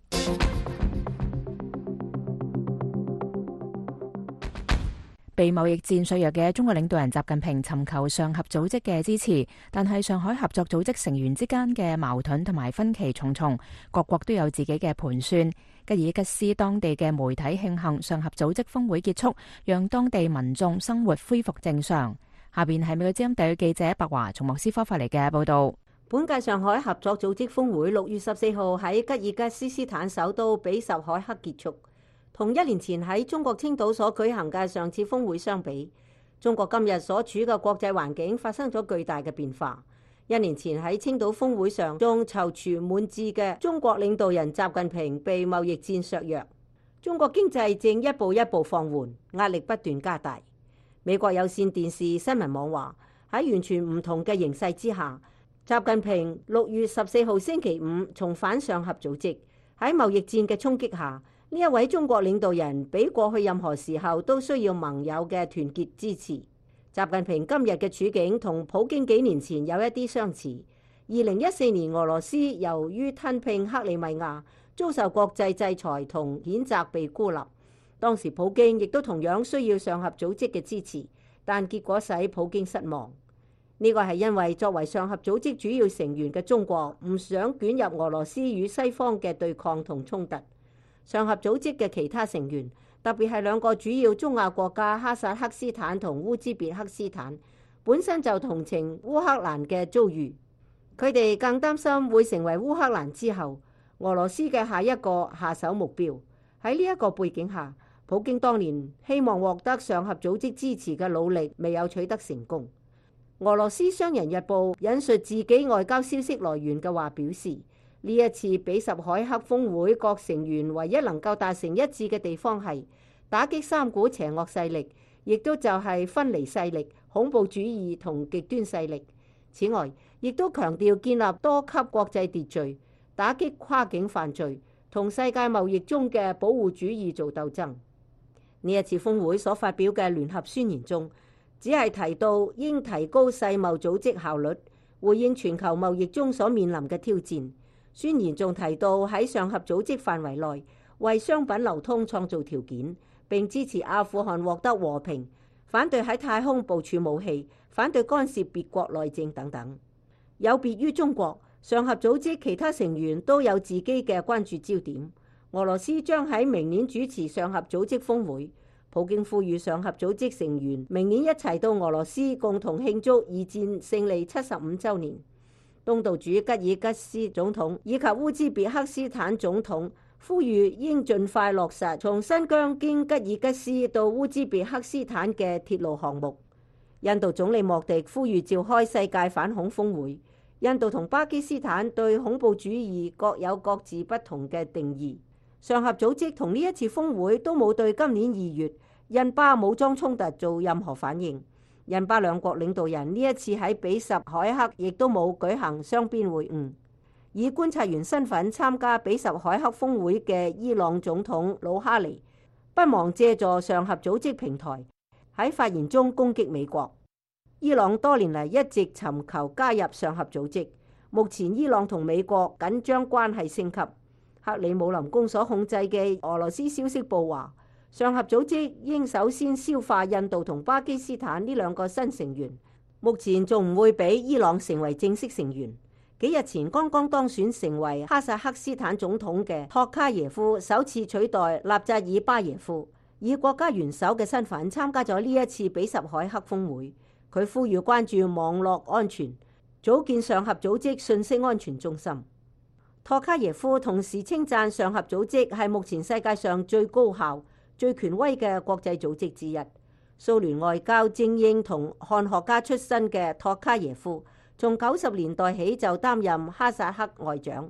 被貿易戰削弱嘅中國領導人習近平尋求上合組織嘅支持，但係上海合作組織成員之間嘅矛盾同埋分歧重重，各國都有自己嘅盤算。吉爾吉斯當地嘅媒體慶幸上合組織峰會結束，讓當地民眾生活恢復正常。下邊係美國之音特約記者白華從莫斯科發嚟嘅報道。 本屆上海合作組織峰會6月14號喺吉爾吉斯斯坦首都比什凱克結束。同1年前喺中國青島所舉行嘅上次峰會相比，中國今日所處嘅國際環境發生咗巨大嘅變化。1年前喺青島峰會上仲躊躇滿志嘅中國領導人習近平被貿易戰削弱，中國經濟正一步一步放緩，壓力不斷加大。美國有線電視新聞網話，喺完全唔同嘅形勢之下，習近平6月14號星期五重返上合組織。喺貿易戰嘅衝擊下，呢一位中國領導人比過去任何時候都需要盟友嘅團結支持。習近平今日嘅處境同普京幾年前有一啲相似。2014年俄羅斯由於吞併克里米亞，遭受國際制裁同譴責被孤立。當時普京亦都同樣需要上合組織嘅支持，但結果使普京失望。呢個係因為作為上合組織主要成員嘅中國唔想捲入俄羅斯與西方嘅對抗同衝突。上合組織嘅其他成員，特別係2個主要中亞國家哈薩克斯坦同烏茲別克斯坦，本身就同情烏克蘭嘅遭遇，佢哋更擔心會成為烏克蘭之後俄羅斯嘅下一個下手目標。喺呢一個背景下，普京當年希望獲得上合組織支持嘅努力未有取得成功。俄羅斯商人日報引述自己外交消息來源嘅話表示，呢一次比什凱克峰會各成員唯一能夠達成一致嘅地方係打擊3股邪惡勢力，亦都就係分離勢力、恐怖主義同極端勢力。此外，亦都強調建立多級國際秩序，打擊跨境犯罪，同世界貿易中嘅保護主義做鬥爭。呢一次峰會所發表嘅聯合宣言中，只係提到應提高世貿組織效率，回應全球貿易中所面臨嘅挑戰。宣言仲提到喺上合組織範圍內為商品流通創造條件，並支持阿富汗獲得和平，反對喺太空部署武器，反對干涉別國內政等等。有別於中國，上合組織其他成員都有自己嘅關注焦點。俄羅斯將喺明年主持上合組織峰會。普京呼籲上合組織成員明年一齊到俄羅斯共同慶祝二戰勝利75週年。東道主吉爾吉斯總統以及烏茲別克斯坦總統呼籲應盡快落實從新疆經吉爾吉斯到烏茲別克斯坦嘅鐵路項目。印度總理莫迪呼籲召開世界反恐峰會。印度同巴基斯坦對恐怖主義各有各自不同嘅定義。上合組織同呢一次峰會都冇對今年2月印巴武裝衝突做任何反應。印巴2國領導人呢一次喺比什凱克亦都冇舉行雙邊會晤。以觀察員身份參加比什凱克峰會嘅伊朗總統魯哈尼不忘借助上合組織平台喺發言中攻擊美國。伊朗多年嚟一直尋求加入上合組織，目前伊朗同美國緊張關係升級。克里姆林宮所控制嘅俄羅斯消息報話，上合組織應首先消化印度同巴基斯坦呢2個新成員，目前仲唔會俾伊朗成為正式成員。幾日前剛剛當選成為哈薩克斯坦總統嘅托卡耶夫首次取代納扎爾巴耶夫，以國家元首嘅身份參加咗呢一次比什凱克峰會。佢呼籲關注網絡安全，組建上合組織信息安全中心。托卡耶夫同時稱讚上合組織係目前世界上最高效、最權威嘅國際組織之一。蘇聯外交精英同漢學家出身嘅托卡耶夫，從90年代起就擔任哈薩克外長。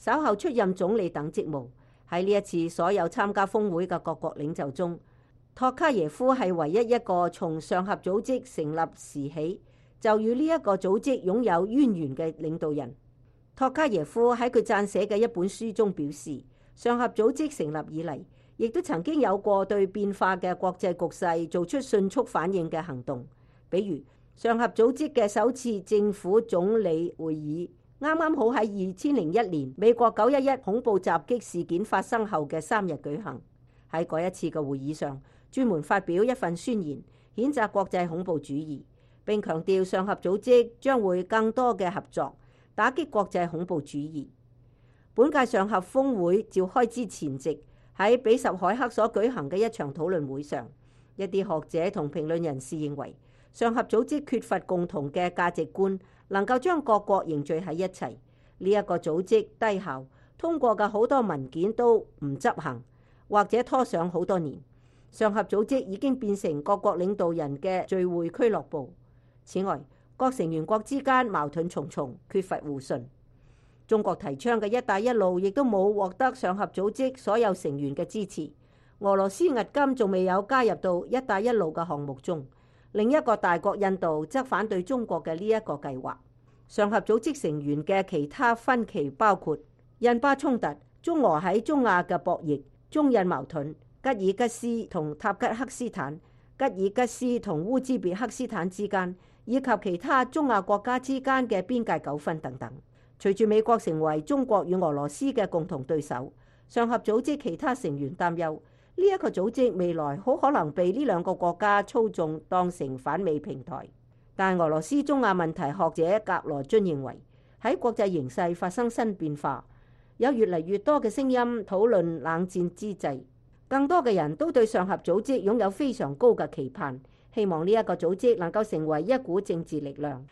稍後出任總理等職務。喺呢一次所有參加峰會嘅各國領袖中，托卡耶夫係唯一一個從上合組織成立時起就與呢一個組織擁有淵源嘅領導人。托卡耶夫喺佢撰寫嘅一本書中表示，上合組織成立以嚟，亦都曾經有過對變化嘅國際局勢做出迅速反應嘅行動，比如上合組織嘅首次政府總理會議啱啱好喺2001年美國911恐怖襲擊事件發生後嘅3日舉行。喺嗰一次嘅會議上，專門發表一份宣言，譴責國際恐怖主義，並強調上合組織將會更多嘅合作，打擊國際恐怖主義。本屆上合峰會召開之前夕，喺比什凱克所舉行嘅一場討論會上，一啲學者同評論人士認為，上合組織缺乏共同嘅價值觀，能夠將各國凝聚喺一齊。呢一個組織低效，通過嘅好多文件都唔執行，或者拖上好多年。上合組織已經變成各國領導人嘅聚會俱樂部。此外，各成員國之間矛盾重重，缺乏互信。中國提倡嘅一帶一路亦都冇獲得上合組織所有成員嘅支持。俄羅斯迄今仲未有加入到一帶一路嘅項目中。另一個大國印度則反對中國嘅呢一個計劃。上合組織成員嘅其他分歧包括印巴衝突、中俄喺中亞嘅博弈、中印矛盾、吉爾吉斯同塔吉克斯坦、吉爾吉斯同烏茲別克斯坦之間，以及其他中亞國家之間嘅邊界糾紛等等。隨住美國成為中國與俄羅斯嘅共同對手，上合組織其他成員擔憂呢一個組織未來好可能被呢兩個國家操縱，當成反美平台。但俄羅斯中亞問題學者格羅津認為，喺國際形勢發生新變化，有越嚟越多嘅聲音討論冷戰之際，更多嘅人都對上合組織擁有非常高嘅期盼，希望呢一個組織能夠成為一股政治力量。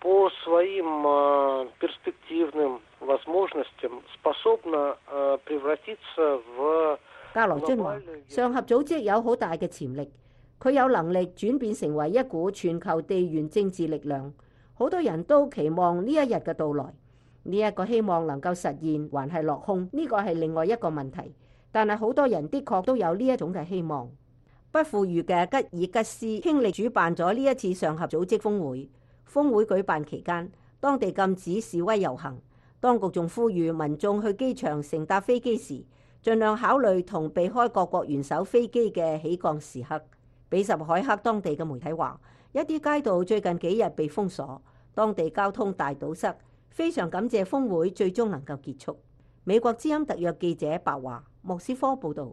格羅津話，上合組織有好大嘅潛力，佢有能力轉變成為一股全球地緣政治力量。好多人都期望呢一日嘅到來，呢一個希望能夠實現還係落空，呢個係另外一個問題。但係好多人的確都有呢一種嘅希望。不富裕嘅吉爾吉斯傾力主辦咗呢一次上合組織峰會。峰會舉辦期間，當地禁止示威遊行，當局仲呼籲民眾去機場乘搭飛機時，盡量考慮同避開各國元首飛機嘅起降時刻。比什凱克當地嘅媒體話，一啲街道最近幾日被封鎖，當地交通大堵塞。非常感謝峰會最終能夠結束。美國之音特約記者白華，莫斯科報導。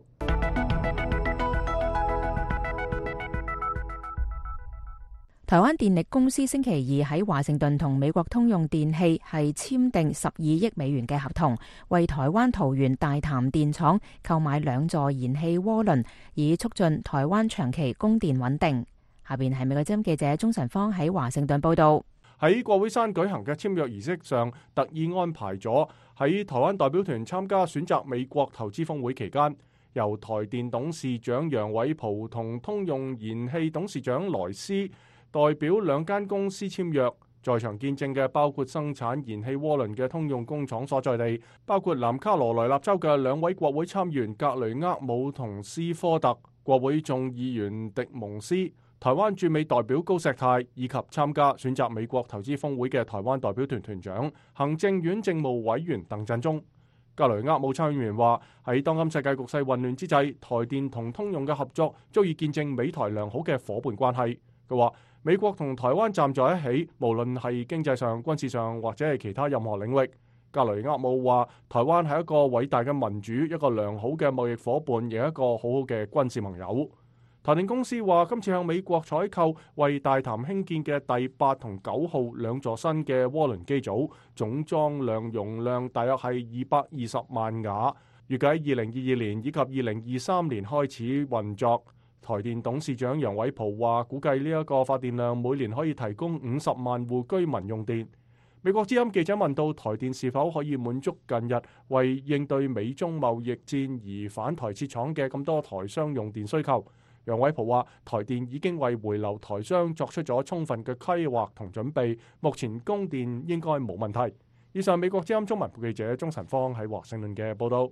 台灣電力公司星期二喺華盛頓同美國通用電氣係簽訂12億美元嘅合同，為台灣桃園大潭電廠購買2座燃氣渦輪，以促進台灣長期供電穩定。下邊係美國之音記者鍾晨芳喺華盛頓報導。 喺國會山舉行嘅簽約儀式上，特意安排咗喺台灣代表團參加選擇美國投資峰會期間，由台電董事長楊偉蒲同通用燃氣董事長萊斯代表2間公司簽約。在場見證嘅包括生產燃氣渦輪嘅通用工廠所在地，包括南卡羅來納州嘅2位國會參議員格雷厄姆同斯科特、國會眾議員迪蒙斯、台灣駐美代表高石泰，以及參加選擇美國投資峰會嘅台灣代表團團長、行政院政務委員鄧振中。格雷厄姆參議員話：喺當今世界局勢混亂之際，台電同通用嘅合作足以見證美台良好嘅夥伴關係。佢話：美國同台灣站在一起，無論係經濟上、軍事上或者係其他任何領域。格雷厄姆話：台灣係一個偉大嘅民主，一個良好嘅貿易夥伴，亦一個好好嘅軍事盟友。台電公司話，今次向美國採購為大潭興建嘅第8同9號2座新嘅渦輪機組，總裝量容量大約係220萬瓦，預計2022年以及2023年開始運作。台電董事長楊偉蒲話，估計呢一個發電量每年可以提供50萬戶居民用電。美國之音記者問到台電是否可以滿足近日為應對美中貿易戰而返台設廠嘅咁多台商用電需求，楊偉蒲話，台電已經為回流台商作出咗充分嘅規劃同準備，目前供電應該冇問題。 以上美國之音中文部記者鍾晨芳喺華盛頓嘅報道。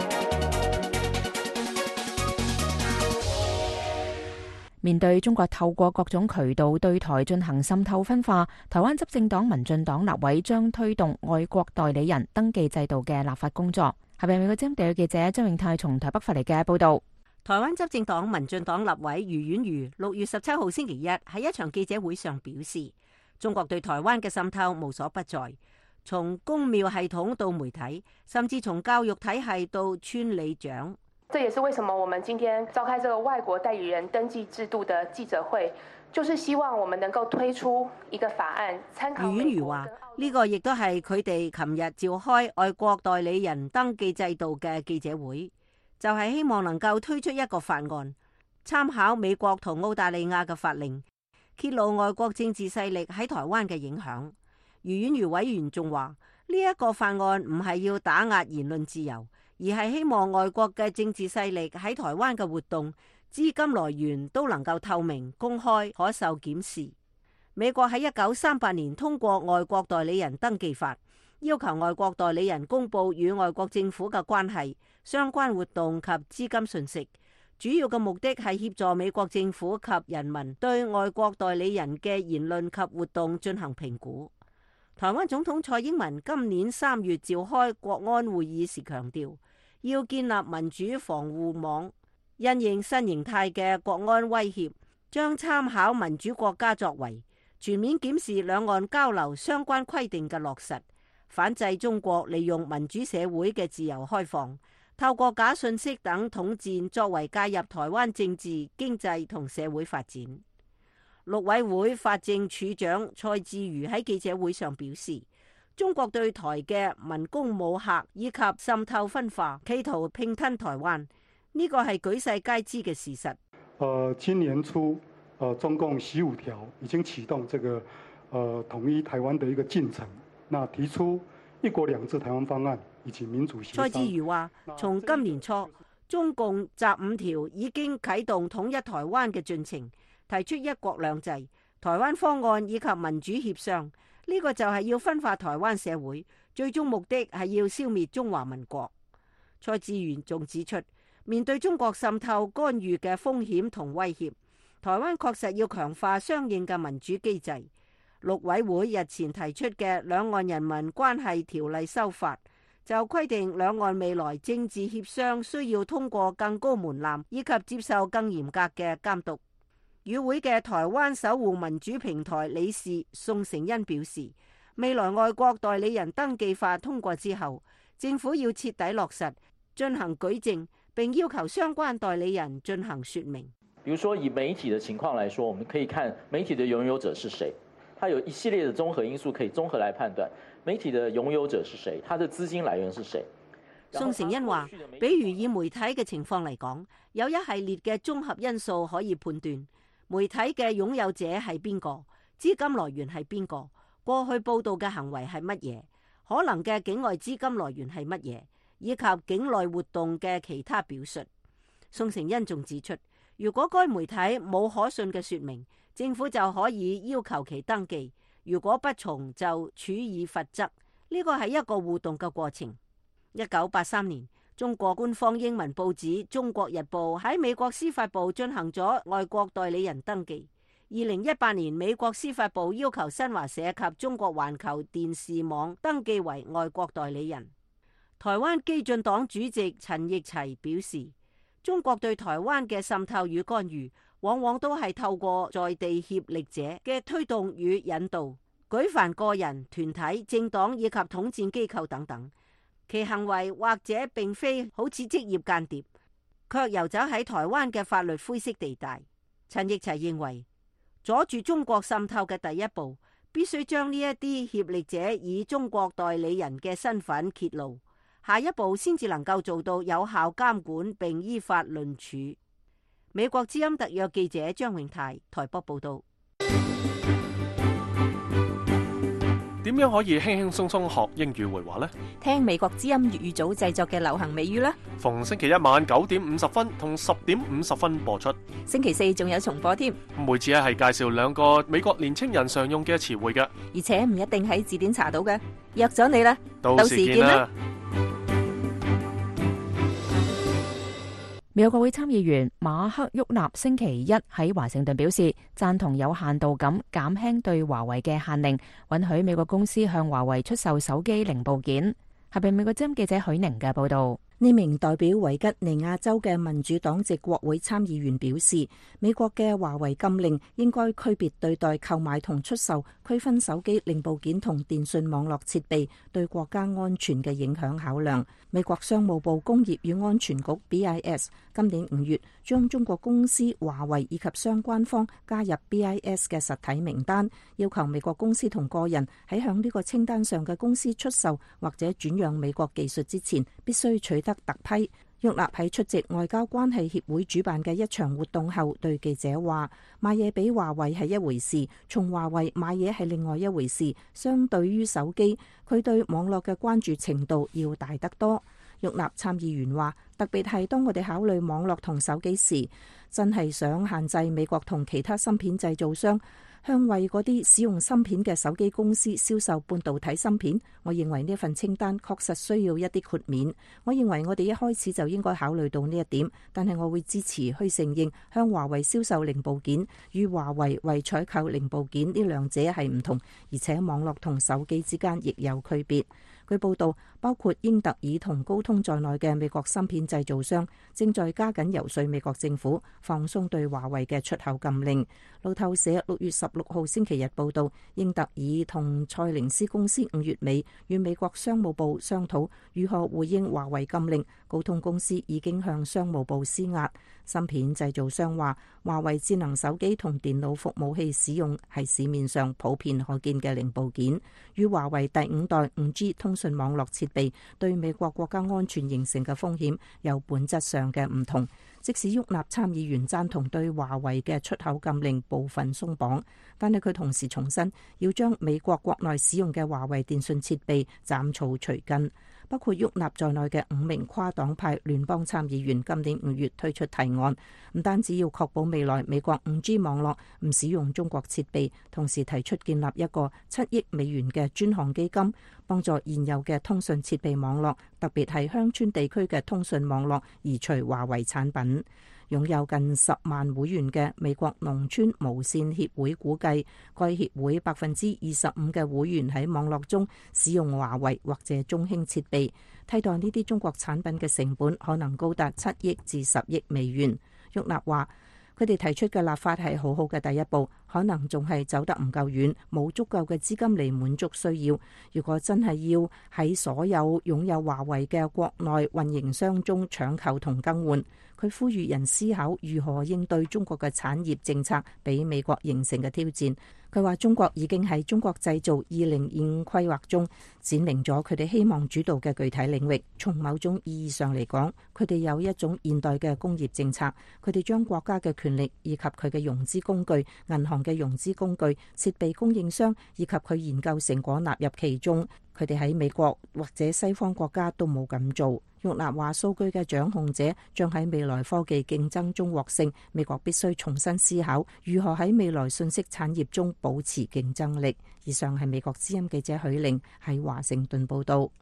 面對中國透過各種渠道對台進行滲透分化，台灣執政黨民進黨立委將推動外國代理人登記制度嘅立法工作。下邊美國之音特約記者張永泰從台北發嚟嘅報道。 台灣執政黨民進黨立委余婉瑜6月17號星期一喺一場記者會上表示，中國對台灣嘅滲透無所不在，從宮廟系統到媒體，甚至從教育體系到村里長。 這也是為什麼我們今天召開這個外國代理人登記制度的記者會，就是希望我們能夠推出一個法案，參考。 余婉瑜話：呢個亦都係佢哋琴日召開外國代理人登記制度嘅記者會，就係希望能夠推出一個法案，參考美國同澳大利亞嘅法令，揭露外國政治勢力喺台灣嘅影響。余婉瑜委員仲話：呢一個法案唔係要打壓言論自由，而係希望外國嘅政治勢力喺台灣嘅活動、資金來源都能夠透明、公開、可受檢視。美國喺1938年通過外國代理人登記法，要求外國代理人公佈與外國政府嘅關係、相關活動及資金訊息。主要嘅目的係協助美國政府及人民對外國代理人嘅言論及活動進行評估。台灣總統蔡英文今年3月召開國安會議時強調，要建立民主防護網，因應新形態嘅國安威脅，將參考民主國家作為，全面檢視兩岸交流相關規定嘅落實，反制中國利用民主社會嘅自由開放，透過假訊息等統戰作為介入台灣政治、經濟同社會發展。陸委會法政處長蔡志瑜喺記者會上表示，中國對台嘅文攻武嚇以及滲透分化，企圖併吞台灣，呢個係舉世皆知嘅事實。 今年初，中共15條已經啟動這個統一台灣的一個進程，那提出一國兩制台灣方案以及民主協商。 蔡志瑜話，從今年初，中共集5條已經啟動統一台灣嘅進程。提出一國兩制、台灣方案以及民主協商，呢個就係要分化台灣社會，最終目的係要消滅中華民國。蔡志源仲指出，面對中國滲透干預嘅風險同威脅，台灣確實要強化相應嘅民主機制。陸委會日前提出嘅《兩岸人民關係條例》修法，就規定兩岸未來政治協商需要通過更高門檻，以及接受更嚴格嘅監督。與會嘅台灣守護民主平台理事宋成恩表示，未來外國代理人登記法通過之後，政府要徹底落實，進行舉證，並要求相關代理人進行說明。 比如說以媒體的情況來說，我們可以看媒體的擁有者是誰，它有一系列的綜合因素可以綜合來判斷媒體的擁有者是誰，它的資金來源是誰。 宋成恩話，比如以媒體嘅情況嚟講，有一系列嘅綜合因素可以判斷。媒體嘅擁有者係邊個？資金來源係邊個？過去報道嘅行為係乜嘢？可能嘅境外資金來源係乜嘢？以及境內活動嘅其他表述。宋成恩仲指出，如果該媒體冇可信嘅說明，政府就可以要求其登記；如果不從，就處以罰則。呢個係一個互動嘅過程。1983年。中國官方英文報紙《中國日報》喺美國司法部進行咗外國代理人登記。2018年，美國司法部要求新華社及中國環球電視網登記為外國代理人。台灣基進黨主席陳奕齊表示，中國對台灣嘅滲透與干預，往往都係透過在地協力者嘅推動與引導，舉凡個人、團體、政黨以及統戰機構等等。其行為或者並非好似職業間諜，卻遊走喺台灣嘅法律灰色地帶。陳奕齊認為，阻住中國滲透嘅第一步，必須將呢一啲協力者以中國代理人嘅身份揭露，下一步先至能夠做到有效監管並依法論處。美國之音特約記者張永泰台北報道。 點樣可以輕輕鬆鬆學英語會話呢？ 聽美國之音粵語組製作嘅流行美語啦。 逢星期一晚9點50分同10點50分播出。 星期四仲有重播添。 每次係介紹2個美國年青人常用嘅詞彙嘅， 而且唔一定喺字典查到嘅。約咗你啦， 到時見啦。 美國國會參議員馬克沃納星期一喺華盛頓表示，贊同有限度咁減輕對華為嘅限令，允許美國公司向華為出售手機零部件。係俾美國之音記者許寧嘅報道。 呢名代表維吉尼亞州嘅民主黨籍國會參議員表示，美國嘅華為禁令應該區別對待購買同出售，區分手機零部件同電訊網絡設備對國家安全嘅影響考量。美國商務部工業與安全局 BIS 今年5月將中國公司華為以及相關方加入 BIS 嘅實體名單，要求美國公司同個人喺向呢個清單上嘅公司出售或者轉讓美國技術之前，必須取得特批。沃納喺出席外交關係協會主辦嘅一場活動後，對記者話：買嘢俾華為係一回事，從華為買嘢係另外一回事。相對於手機，佢對網絡嘅關注程度要大得多。沃納參議員話：特別係當我哋考慮網絡同手機時，真係想限制美國同其他芯片製造商向為嗰啲使用芯片嘅手機公司銷售半導體芯片。我認為呢份清單確實需要一啲豁免。我認為我哋一開始就應該考慮到呢一點，但係我會支持去承認向華為銷售零部件與華為為採購零部件呢兩者係唔同，而且網絡同手機之間亦有區別。據報道，包括英特爾同高通在內嘅美國芯片製造商正在加緊遊說美國政府放鬆對華為嘅出口禁令。路透社6月16號星期日報道，英特爾同蔡靈思公司5月尾與美國商務部商討如何回應華為禁令，高通公司已經向商務部施壓。芯片製造商話，華為智能手機同電腦服務器使用係市面上普遍可見嘅零部件，與華為第5代5G 通訊網絡設備對美國國家安全形成嘅風險有本質上嘅唔同。即使沃納參議員贊同對華為嘅出口禁令部分鬆綁，但係佢同時重申要將美國國內使用嘅華為電訊設備斬草除根。包括沃納在內嘅5名跨黨派聯邦參議員今年5月推出提案，唔單止要確保未來美國5G 網絡唔使用中國設備，同時提出建立一個7億美元嘅專項基金，幫助現有嘅通訊設備網絡，特別係鄉村地區嘅通訊網絡移除華為產品。擁有近10萬會員嘅美國農村無線協會估計，該協會25%嘅會員喺網絡中使用華為或者中興設備，替代呢啲中國產品嘅成本可能高達7億至10億美元。沃納話：佢哋提出嘅立法係好好嘅第一步，可能仲係走得唔夠遠，冇足夠嘅資金嚟滿足需要。如果真係要喺所有擁有華為嘅國內運營商中搶購同更換，佢呼籲人思考如何應對中國嘅產業政策俾美國形成嘅挑戰。佢話中國已經喺中國製造2025規劃中展明咗佢哋希望主導嘅具體領域。從某種意義上嚟講，佢哋有一種現代嘅工業政策。佢哋將國家嘅權力以及佢嘅融資工具、銀行嘅融資工具、設備供應商以及佢研究成果納入其中。佢哋喺美國或者西方國家都冇咁做。沃納話：數據嘅掌控者將喺未來科技競爭中獲勝，美國必須重新思考如何喺未來信息產業中保持競爭力。以上係美國之音記者許玲喺華盛頓報道。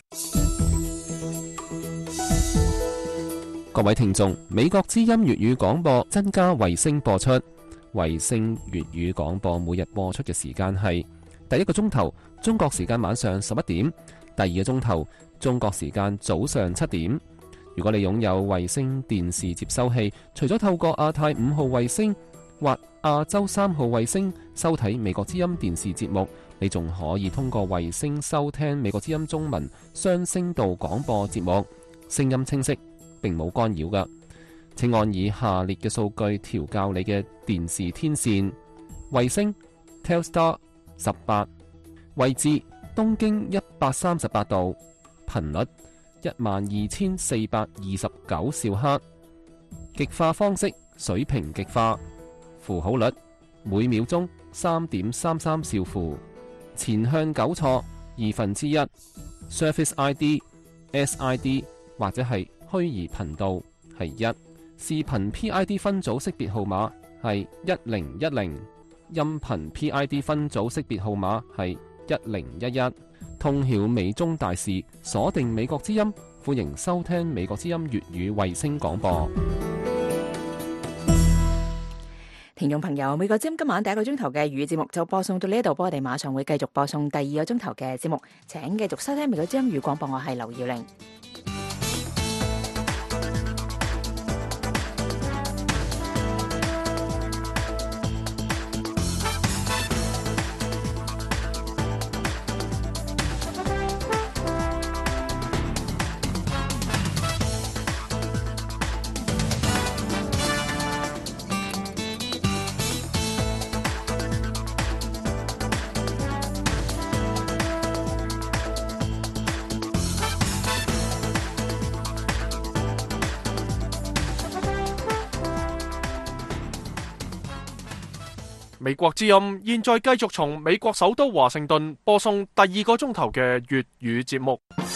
各位聽眾，美國之音粵語廣播增加衛星播出，衛星粵語廣播每日播出嘅時間係第一個鐘頭中國時間晚上11點，第二個鐘頭中國時間早上7點。如果你擁有衛星電視接收器，除咗透過亞太5號衛星或亞洲3號衛星收睇美國之音電視節目，你仲可以通過衛星收聽美國之音中文雙聲道廣播節目，聲音清晰，並冇干擾㗎。請按以下列嘅數據調校你嘅電視天線：衛星 Telstar 18，位置東經138度，頻率12429兆赫，極化方式水平極化，符號率每秒鐘3.33兆符， 前向糾錯1/2 ，Surface ID、SID 或者係虛擬頻道係1，視頻 PID 分組識別號碼係1010，音頻 PID 分組識別號碼係1011。通曉美中大事，鎖定美國之音，歡迎收聽美國之音粵語衛星廣播。 聽眾朋友，美國之音今晚第一個鐘頭嘅粵語節目就播送到呢度，我哋馬上會繼續播送第二個鐘頭嘅節目，請繼續收聽美國之音粵語廣播，我係劉耀玲。 美國之音現在繼續從美國首都華盛頓播送第二個鐘頭嘅粵語節目。